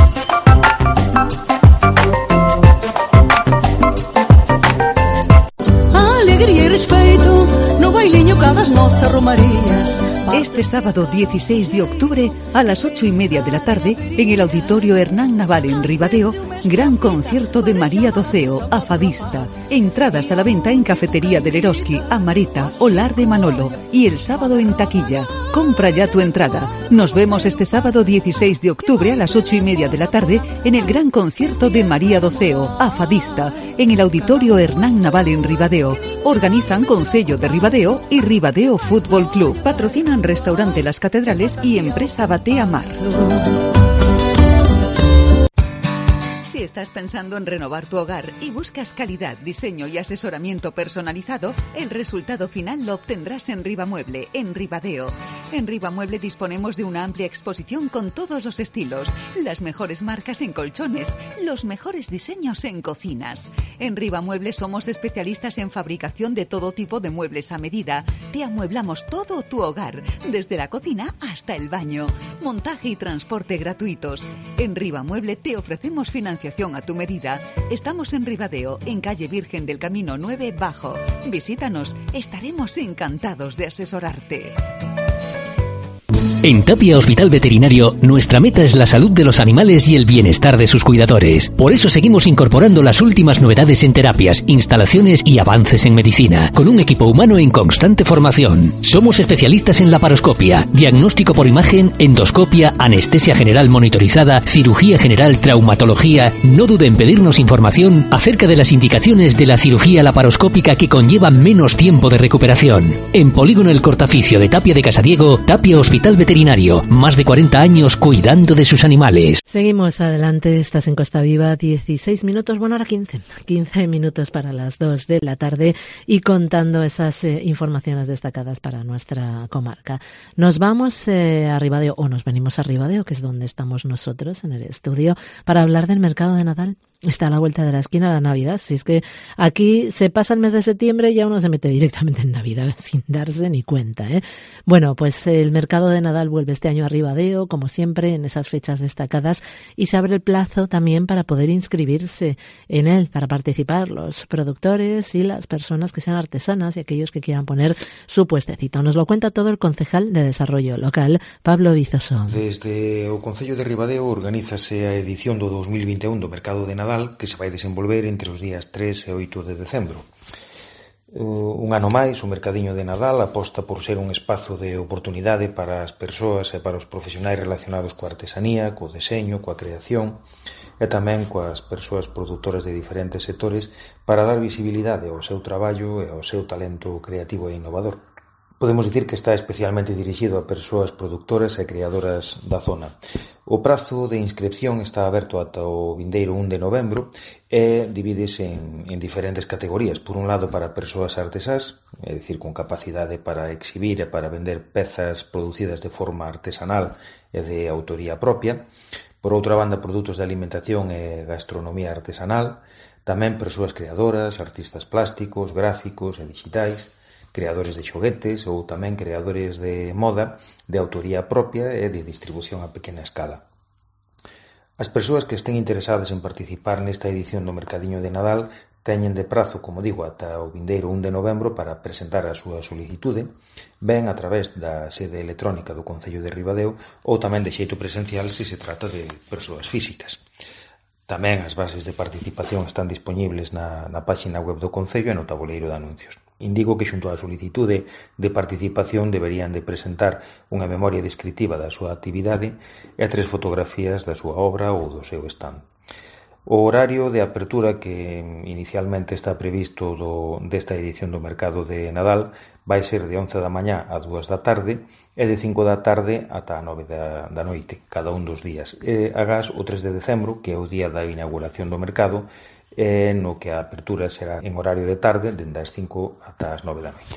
Alegría y respeto no bailiño cada nosas romarías. Este sábado 16 de octubre a las 8:30 de la tarde en el Auditorio Hernán Naval en Ribadeo, gran concierto de María Doceo, afadista. Entradas a la venta en Cafetería del Eroski, Amareta, Olar de Manolo y el sábado en taquilla. Compra ya tu entrada. Nos vemos este sábado 16 de octubre a las 8:30 de la tarde en el gran concierto de María Doceo, afadista, en el Auditorio Hernán Naval en Ribadeo. Organizan Concello de Ribadeo y Ribadeo Fútbol Club. Patrocinan Restaurante Las Catedrales y Empresa Batea Mar. Si estás pensando en renovar tu hogar y buscas calidad, diseño y asesoramiento personalizado, el resultado final lo obtendrás en Ribamueble, en Ribadeo. En Ribamueble disponemos de una amplia exposición con todos los estilos, las mejores marcas en colchones, los mejores diseños en cocinas. En Ribamueble somos especialistas en fabricación de todo tipo de muebles a medida. Te amueblamos todo tu hogar, desde la cocina hasta el baño. Montaje y transporte gratuitos. En Ribamueble te ofrecemos financiación a tu medida. Estamos en Ribadeo, en calle Virgen del Camino 9 Bajo. Visítanos, estaremos encantados de asesorarte. En Tapia Hospital Veterinario, nuestra meta es la salud de los animales y el bienestar de sus cuidadores. Por eso seguimos incorporando las últimas novedades en terapias, instalaciones y avances en medicina, con un equipo humano en constante formación. Somos especialistas en laparoscopia, diagnóstico por imagen, endoscopia, anestesia general monitorizada, cirugía general, traumatología. No dude en pedirnos información acerca de las indicaciones de la cirugía laparoscópica que conlleva menos tiempo de recuperación. En Polígono El Cortaficio de Tapia de Casadiego, Tapia Hospital Veterinario. Más de 40 años cuidando de sus animales. Seguimos adelante, estás en Costa Viva, 16 minutos, bueno, ahora 15 minutos para las 2 de la tarde y contando esas informaciones destacadas para nuestra comarca. Nos vamos a Ribadeo, o nos venimos a Ribadeo, que es donde estamos nosotros en el estudio, para hablar del mercado de Nadal. Está a la vuelta de la esquina la Navidad. Si es que aquí se pasa el mes de septiembre y ya uno se mete directamente en Navidad sin darse ni cuenta, ¿eh? Bueno, pues el mercado de Nadal vuelve este año a Ribadeo, como siempre, en esas fechas destacadas, y se abre el plazo también para poder inscribirse en él, para participar los productores y las personas que sean artesanas y aquellos que quieran poner su puestecito. Nos lo cuenta todo el concejal de Desarrollo Local, Pablo Vizoso. Desde o Concello de Ribadeo organízase a edición do 2021 do Mercado de Nadal, que se vai desenvolver entre os días 3 e 8 de decembro. Un ano máis, o Mercadiño de Nadal aposta por ser un espazo de oportunidade para as persoas e para os profesionais relacionados coa artesanía, co deseño, coa creación e tamén coas persoas produtoras de diferentes sectores para dar visibilidade ao seu traballo e ao seu talento creativo e innovador. Podemos dicir que está especialmente dirixido a persoas produtoras e creadoras da zona. O prazo de inscripción está aberto ata o vindeiro 1 de novembro e divídese en diferentes categorías. Por un lado, para persoas artesás, é dicir, con capacidade para exhibir e para vender pezas producidas de forma artesanal e de autoría propia. Por outra banda, produtos de alimentación e gastronomía artesanal. Tamén persoas creadoras, artistas plásticos, gráficos e digitais, creadores de xoguetes ou tamén creadores de moda de autoría propia e de distribución a pequena escala. As persoas que estén interesadas en participar nesta edición do Mercadiño de Nadal teñen de prazo, como digo, ata o vindeiro 1 de novembro para presentar a súa solicitude, ben a través da sede electrónica do Concello de Ribadeo ou tamén de xeito presencial se se trata de persoas físicas. Tamén as bases de participación están dispoñibles na páxina web do Concello e no tabuleiro de anuncios. Indico que xunto á solicitude de participación deberían de presentar unha memoria descritiva da súa actividade e 3 fotografías da súa obra ou do seu stand. O horario de apertura que inicialmente está previsto desta edición do Mercado de Nadal vai ser de 11 da mañá a 2 da tarde e de 5 da tarde ata a 9 da noite, cada un dos días. Agás o 3 de decembro, que é o día da inauguración do mercado, no que a apertura será en horario de tarde, dende as 5 ata as 9 da noite.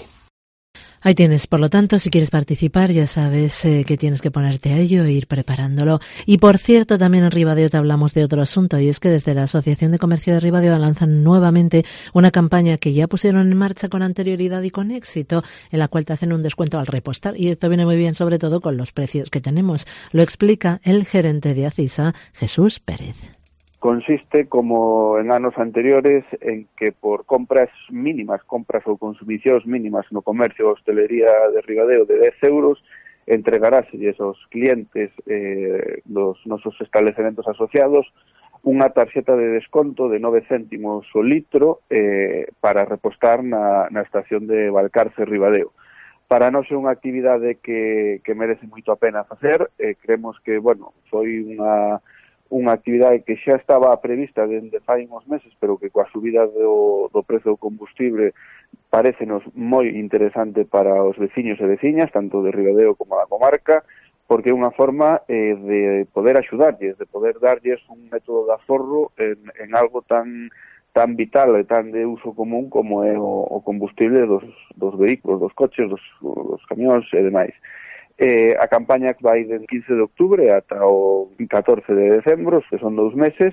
Ahí tienes, por lo tanto, si quieres participar, ya sabes que tienes que ponerte a ello e ir preparándolo. Y por cierto, también en Ribadeo te hablamos de otro asunto, y es que desde la Asociación de Comercio de Ribadeo lanzan nuevamente una campaña que ya pusieron en marcha con anterioridad y con éxito, en la cual te hacen un descuento al repostar, y esto viene muy bien sobre todo con los precios que tenemos. Lo explica el gerente de ACISA, Jesús Pérez. Consiste, como en anos anteriores, en que por compras mínimas, compras ou consumicións mínimas no comercio e hostelería de Ribadeo de 10 euros, entregaráselles aos clientes dos nosos establecementos asociados unha tarxeta de desconto de 9 céntimos o litro para repostar na estación de Valcarce Ribadeo. Para nós é unha actividade que merece moito a pena facer. Creemos que, foi unha actividade que xa estaba prevista dende fai uns meses, pero que coa subida do prezo do combustible parécenos moi interesante para os veciños e veciñas, tanto de Ribadeo como da comarca, porque é unha forma de poder axudarlles, de poder darlles un método de aforro en algo tan vital e tan de uso común como é o combustible dos vehículos, dos coches, dos camións e demais. A campaña que vai del 15 de octubre ata o 14 de decembro, que son 2 meses,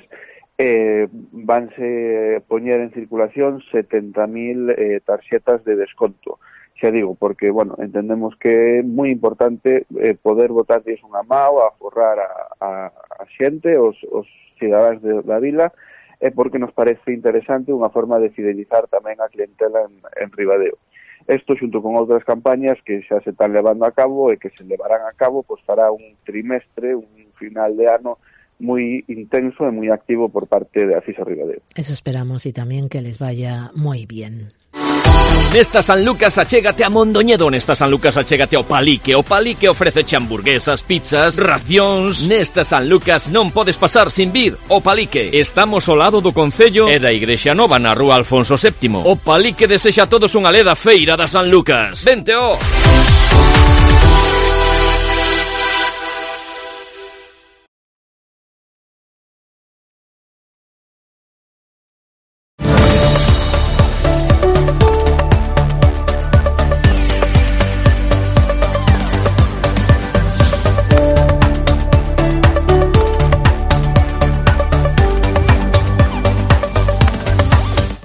vanse poñer en circulación 70.000 tarxetas de desconto. Xa digo, porque, entendemos que é moi importante poder botarlles unha mao a forrar a xente, os cidadáns da vila, e porque nos parece interesante unha forma de fidelizar tamén a clientela en Ribadeo. Isto, xunto con outras campañas que xa se están levando a cabo e que se levarán a cabo, fará un trimestre, un final de ano moi intenso e moi activo por parte de ACISA Ribadeo. Eso esperamos, y también que les vaya muy bien. Nesta Sanlucas achégate a Mondoñedo. Nesta Sanlucas achégate ao Palique. O Palique ofreceche hamburguesas, pizzas, racións. Nesta Sanlucas non podes pasar sin vir. O Palique. Estamos ao lado do Concello e da Igrexa Nova na Rúa Alfonso VII. O Palique desexa a todos unha leda feira da Sanlucas. Vente, ó!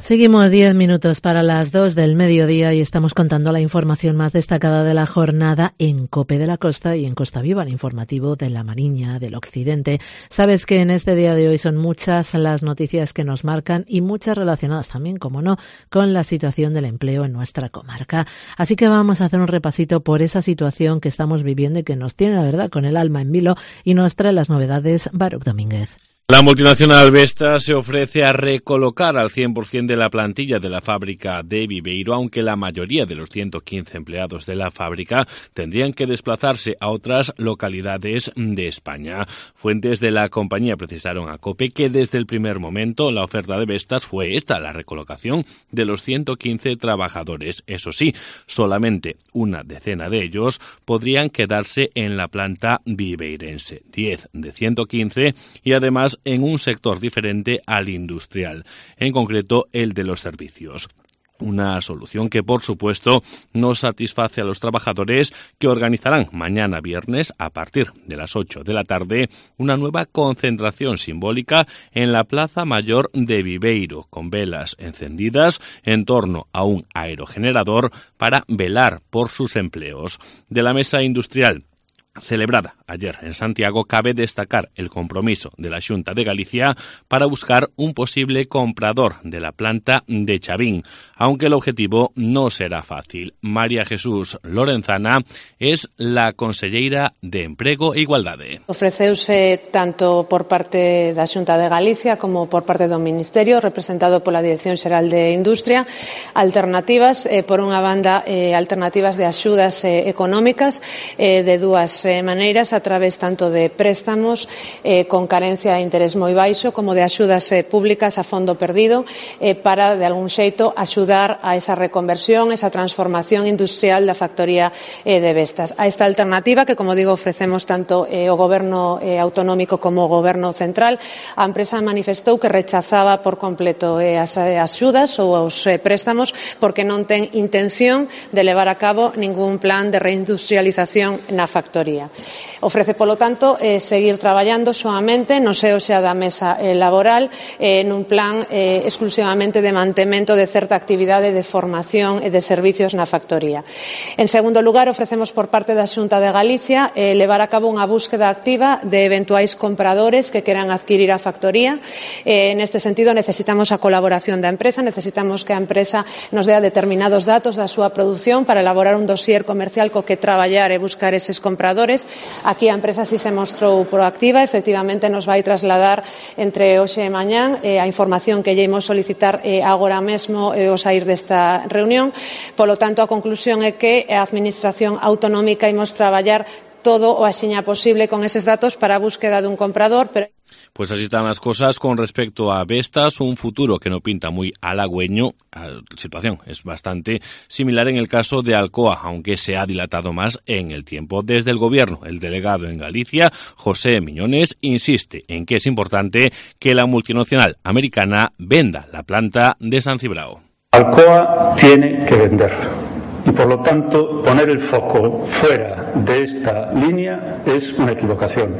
Seguimos 10 minutos para las 2 del mediodía y estamos contando la información más destacada de la jornada en COPE de la Costa y en Costa Viva, el informativo de la Mariña, del Occidente. Sabes que en este día de hoy son muchas las noticias que nos marcan y muchas relacionadas también, como no, con la situación del empleo en nuestra comarca. Así que vamos a hacer un repasito por esa situación que estamos viviendo y que nos tiene, la verdad, con el alma en vilo, y nos trae las novedades Baruch Domínguez. La multinacional Vestas se ofrece a recolocar al 100% de la plantilla de la fábrica de Viveiro, aunque la mayoría de los 115 empleados de la fábrica tendrían que desplazarse a otras localidades de España. Fuentes de la compañía precisaron a COPE que desde el primer momento la oferta de Vestas fue esta, la recolocación de los 115 trabajadores. Eso sí, solamente una decena de ellos podrían quedarse en la planta viveirense, 10 de 115, y además en un sector diferente al industrial, en concreto el de los servicios. Una solución que, por supuesto, no satisface a los trabajadores, que organizarán mañana viernes, a partir de las 8 de la tarde, una nueva concentración simbólica en la Plaza Mayor de Viveiro, con velas encendidas en torno a un aerogenerador para velar por sus empleos. De la mesa industrial celebrada ayer en Santiago, cabe destacar el compromiso de la Xunta de Galicia para buscar un posible comprador de la planta de Chavín, aunque el objetivo no será fácil. María Jesús Lorenzana es la conselleira de Emprego e Igualdade. Ofreceuse tanto por parte da Xunta de Galicia como por parte do Ministerio, representado pola Dirección Xeral de Industria, alternativas, por unha banda, alternativas de axudas económicas de dúas maneiras, a través tanto de préstamos con carencia e interés moi baixo, como de axudas públicas a fondo perdido, para, de algún xeito, axudar a esa reconversión, esa transformación industrial da factoría de Vestas. A esta alternativa, que, como digo, ofrecemos tanto o Goberno autonómico como o Goberno central, a empresa manifestou que rechazaba por completo as axudas ou os préstamos, porque non ten intención de levar a cabo ningún plan de reindustrialización na factoría. Ofrece, polo tanto, seguir traballando soamente no seo xa da mesa laboral, nun plan exclusivamente de mantemento de certa actividade de formación e de servicios na factoría. En segundo lugar, ofrecemos por parte da Xunta de Galicia levar a cabo unha búsqueda activa de eventuais compradores que queran adquirir a factoría. Neste sentido, necesitamos a colaboración da empresa, necesitamos que a empresa nos dea determinados datos da súa produción para elaborar un dossier comercial co que traballar e buscar eses compradores. Aquí a empresa si se mostrou proactiva, efectivamente nos vai trasladar entre hoxe e mañán a información que lle imos solicitar agora mesmo ao saír desta reunión. Polo tanto, a conclusión é que a Administración autonómica imos traballar todo o axiña posible con eses datos para a búsqueda dun comprador, pero Pues así están las cosas con respecto a Vestas, un futuro que no pinta muy halagüeño. La situación es bastante similar en el caso de Alcoa, aunque se ha dilatado más en el tiempo. Desde el Gobierno, el delegado en Galicia, José Miñones, insiste en que es importante que la multinacional americana venda la planta de San Cibrao. Alcoa tiene que vender. Y por lo tanto, poner el foco fuera de esta línea es una equivocación.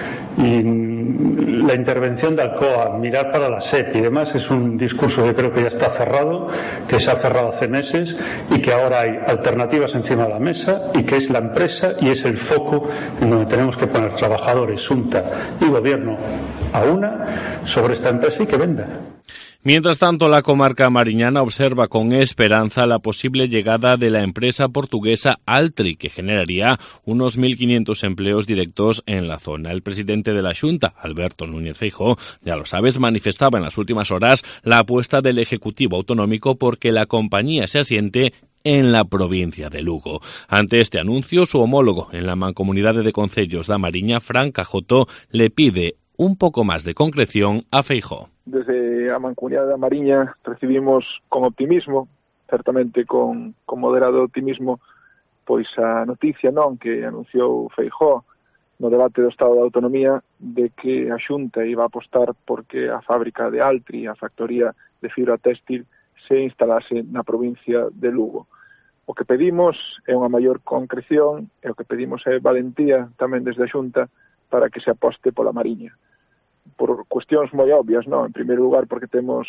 Y la intervención de Alcoa, mirar para la SEP y demás, es un discurso que creo que ya está cerrado, que se ha cerrado hace meses y que ahora hay alternativas encima de la mesa y que es la empresa y es el foco en donde tenemos que poner trabajadores, Xunta y Gobierno a una sobre esta empresa y que venda. Mientras tanto, la comarca mariñana observa con esperanza la posible llegada de la empresa portuguesa Altri, que generaría unos 1.500 empleos directos en la zona. El presidente de la Xunta, Alberto Núñez Feijóo, ya lo sabes, manifestaba en las últimas horas la apuesta del Ejecutivo Autonómico porque la compañía se asiente en la provincia de Lugo. Ante este anuncio, su homólogo en la Mancomunidade de Concellos da Mariña, Fran Cajoto, le pide un poco más de concreción a Feijóo. Desde a Mancomunidade da Mariña recibimos con optimismo, certamente con moderado optimismo, pois a noticia non que anunciou Feijóo no debate do Estado da Autonomía de que a Xunta iba a apostar porque a fábrica de Altri, a factoría de fibra téxtil, se instalase na provincia de Lugo. O que pedimos é unha maior concreción e o que pedimos é valentía tamén desde a Xunta para que se aposte pola Mariña. Por cuestións moi obvias, non? En primeiro lugar, porque temos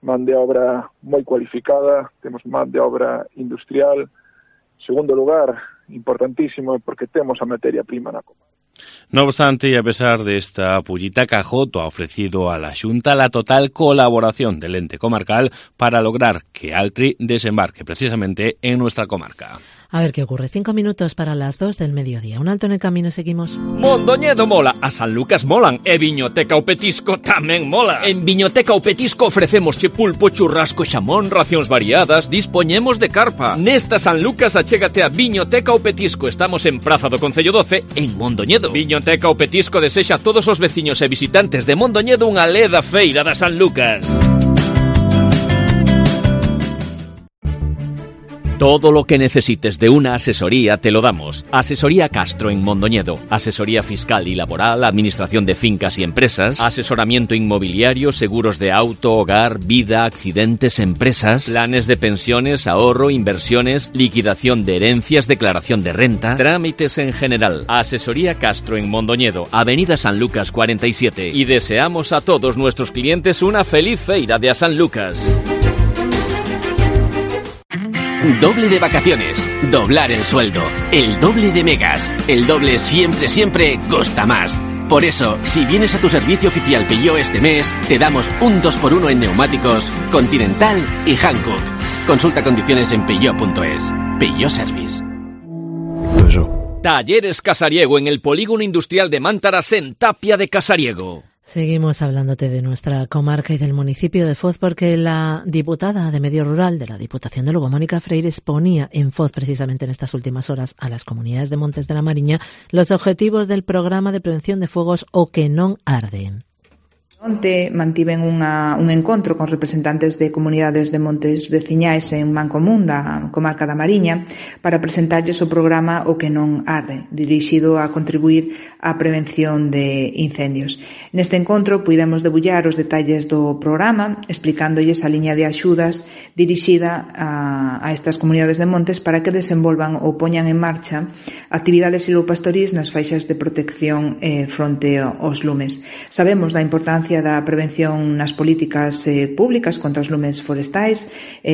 man de obra moi cualificada, temos man de obra industrial. Segundo lugar, importantísimo, porque temos a materia prima na comarca. No obstante, y a pesar de esta pullita, Cajoto ha ofrecido a la Xunta la total colaboración del ente comarcal para lograr que Altri desembarque precisamente en nuestra comarca. A ver qué ocurre. 5 minutos para las 2 del mediodía. Un alto en el camino, seguimos. Mondoñedo mola, a San Lucas molan, e Viñoteca o Petisco tamén mola. En Viñoteca o Petisco ofrecemos che pulpo, churrasco, xamón, racións variadas, dispoñemos de carpa. Nesta San Lucas achégate a Viñoteca o Petisco. Estamos en Praza do Concello 12, en Mondoñedo. Viñoteca o Petisco desexa a todos os veciños e visitantes de Mondoñedo unha leda feira da San Lucas. Todo lo que necesites de una asesoría te lo damos. Asesoría Castro en Mondoñedo. Asesoría fiscal y laboral, administración de fincas y empresas, asesoramiento inmobiliario, seguros de auto, hogar, vida, accidentes, empresas, planes de pensiones, ahorro, inversiones, liquidación de herencias, declaración de renta, trámites en general. Asesoría Castro en Mondoñedo, Avenida San Lucas 47. Y deseamos a todos nuestros clientes una feliz feira de a San Lucas. Doble de vacaciones, doblar el sueldo, el doble de megas, el doble siempre, siempre gusta más. Por eso, si vienes a tu servicio oficial Peugeot este mes, te damos un 2x1 en neumáticos Continental y Hankook. Consulta condiciones en peugeot.es. Peugeot Service. Talleres Casariego en el Polígono Industrial de Mántaras en Tapia de Casariego. Seguimos hablándote de nuestra comarca y del municipio de Foz porque la diputada de Medio Rural de la Diputación de Lugo, Mónica Freire, exponía en Foz precisamente en estas últimas horas a las comunidades de Montes de la Mariña los objetivos del programa de prevención de fuegos O que non arde. Onte mantiven un encontro con representantes de comunidades de montes veciñais en Mancomún da comarca da Mariña para presentarlles o programa O que non arde, dirixido a contribuir á prevención de incendios. Neste encontro puidemos debullar os detalles do programa, explicándolles a liña de axudas dirixida a estas comunidades de montes para que desenvolvan ou poñan en marcha actividades silvopastorís nas faixas de protección fronte aos lumes. Sabemos da importancia da prevención nas políticas públicas contra os lumes forestais,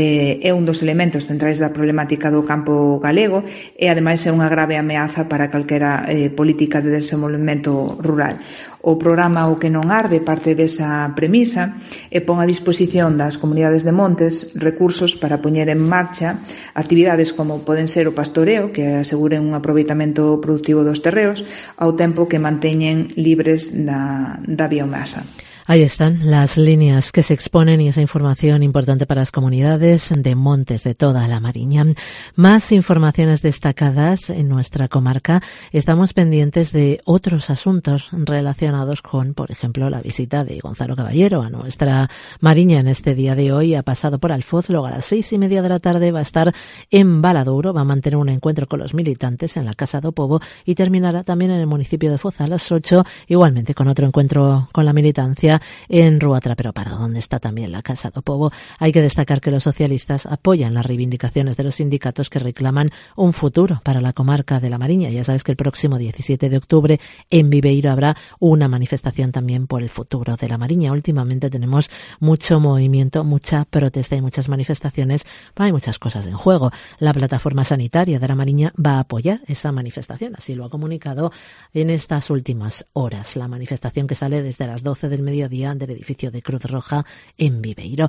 é un dos elementos centrais da problemática do campo galego e ademais é unha grave ameaza para calquera política de desenvolvemento rural. O programa O que non arde parte desa premisa e pon a disposición das comunidades de montes recursos para poñer en marcha actividades como poden ser o pastoreo, que aseguren un aproveitamento productivo dos terreos, ao tempo que manteñen libres da biomasa. Ahí están las líneas que se exponen y esa información importante para las comunidades de montes de toda la Mariña. Más informaciones destacadas en nuestra comarca. Estamos pendientes de otros asuntos relacionados con, por ejemplo, la visita de Gonzalo Caballero a nuestra Mariña en este día de hoy. Ha pasado por Alfoz, luego a las 6:30 de la tarde va a estar en Valadouro, va a mantener un encuentro con los militantes en la Casa do Pobo y terminará también en el municipio de Foz a las 8, igualmente con otro encuentro con la militancia en Rúa Trapero Pardo, donde está también la Casa do Pobo. Hay que destacar que los socialistas apoyan las reivindicaciones de los sindicatos que reclaman un futuro para la comarca de la Mariña. Ya sabes que el próximo 17 de octubre en Viveiro habrá una manifestación también por el futuro de la Mariña. Últimamente tenemos mucho movimiento, mucha protesta y muchas manifestaciones. Hay muchas cosas en juego. La plataforma sanitaria de la Mariña va a apoyar esa manifestación, así lo ha comunicado en estas últimas horas. La manifestación que sale desde las 12 del mediodía del edificio de Cruz Roja en Viveiro.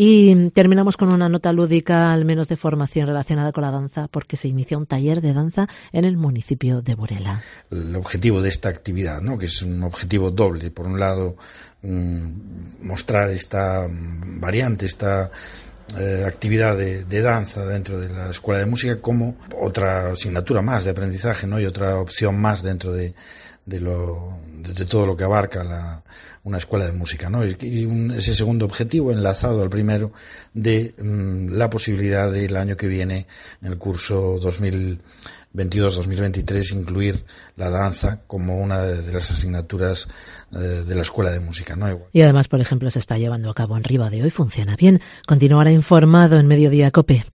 Y terminamos con una nota lúdica, al menos de formación relacionada con la danza, porque se inicia un taller de danza en el municipio de Burela. El objetivo de esta actividad, ¿no?, que es un objetivo doble. Por un lado, mostrar esta variante, esta actividad de danza dentro de la escuela de música como otra asignatura más de aprendizaje, ¿no?, y otra opción más dentro de todo lo que abarca una escuela de música, ¿no? Y ese segundo objetivo enlazado al primero de la posibilidad del año que viene, en el curso 2022-2023, incluir la danza como una de las asignaturas de la escuela de música, ¿no? Y además, por ejemplo, se está llevando a cabo en Ribadeo y funciona bien. Continuará informado en Mediodía COPE.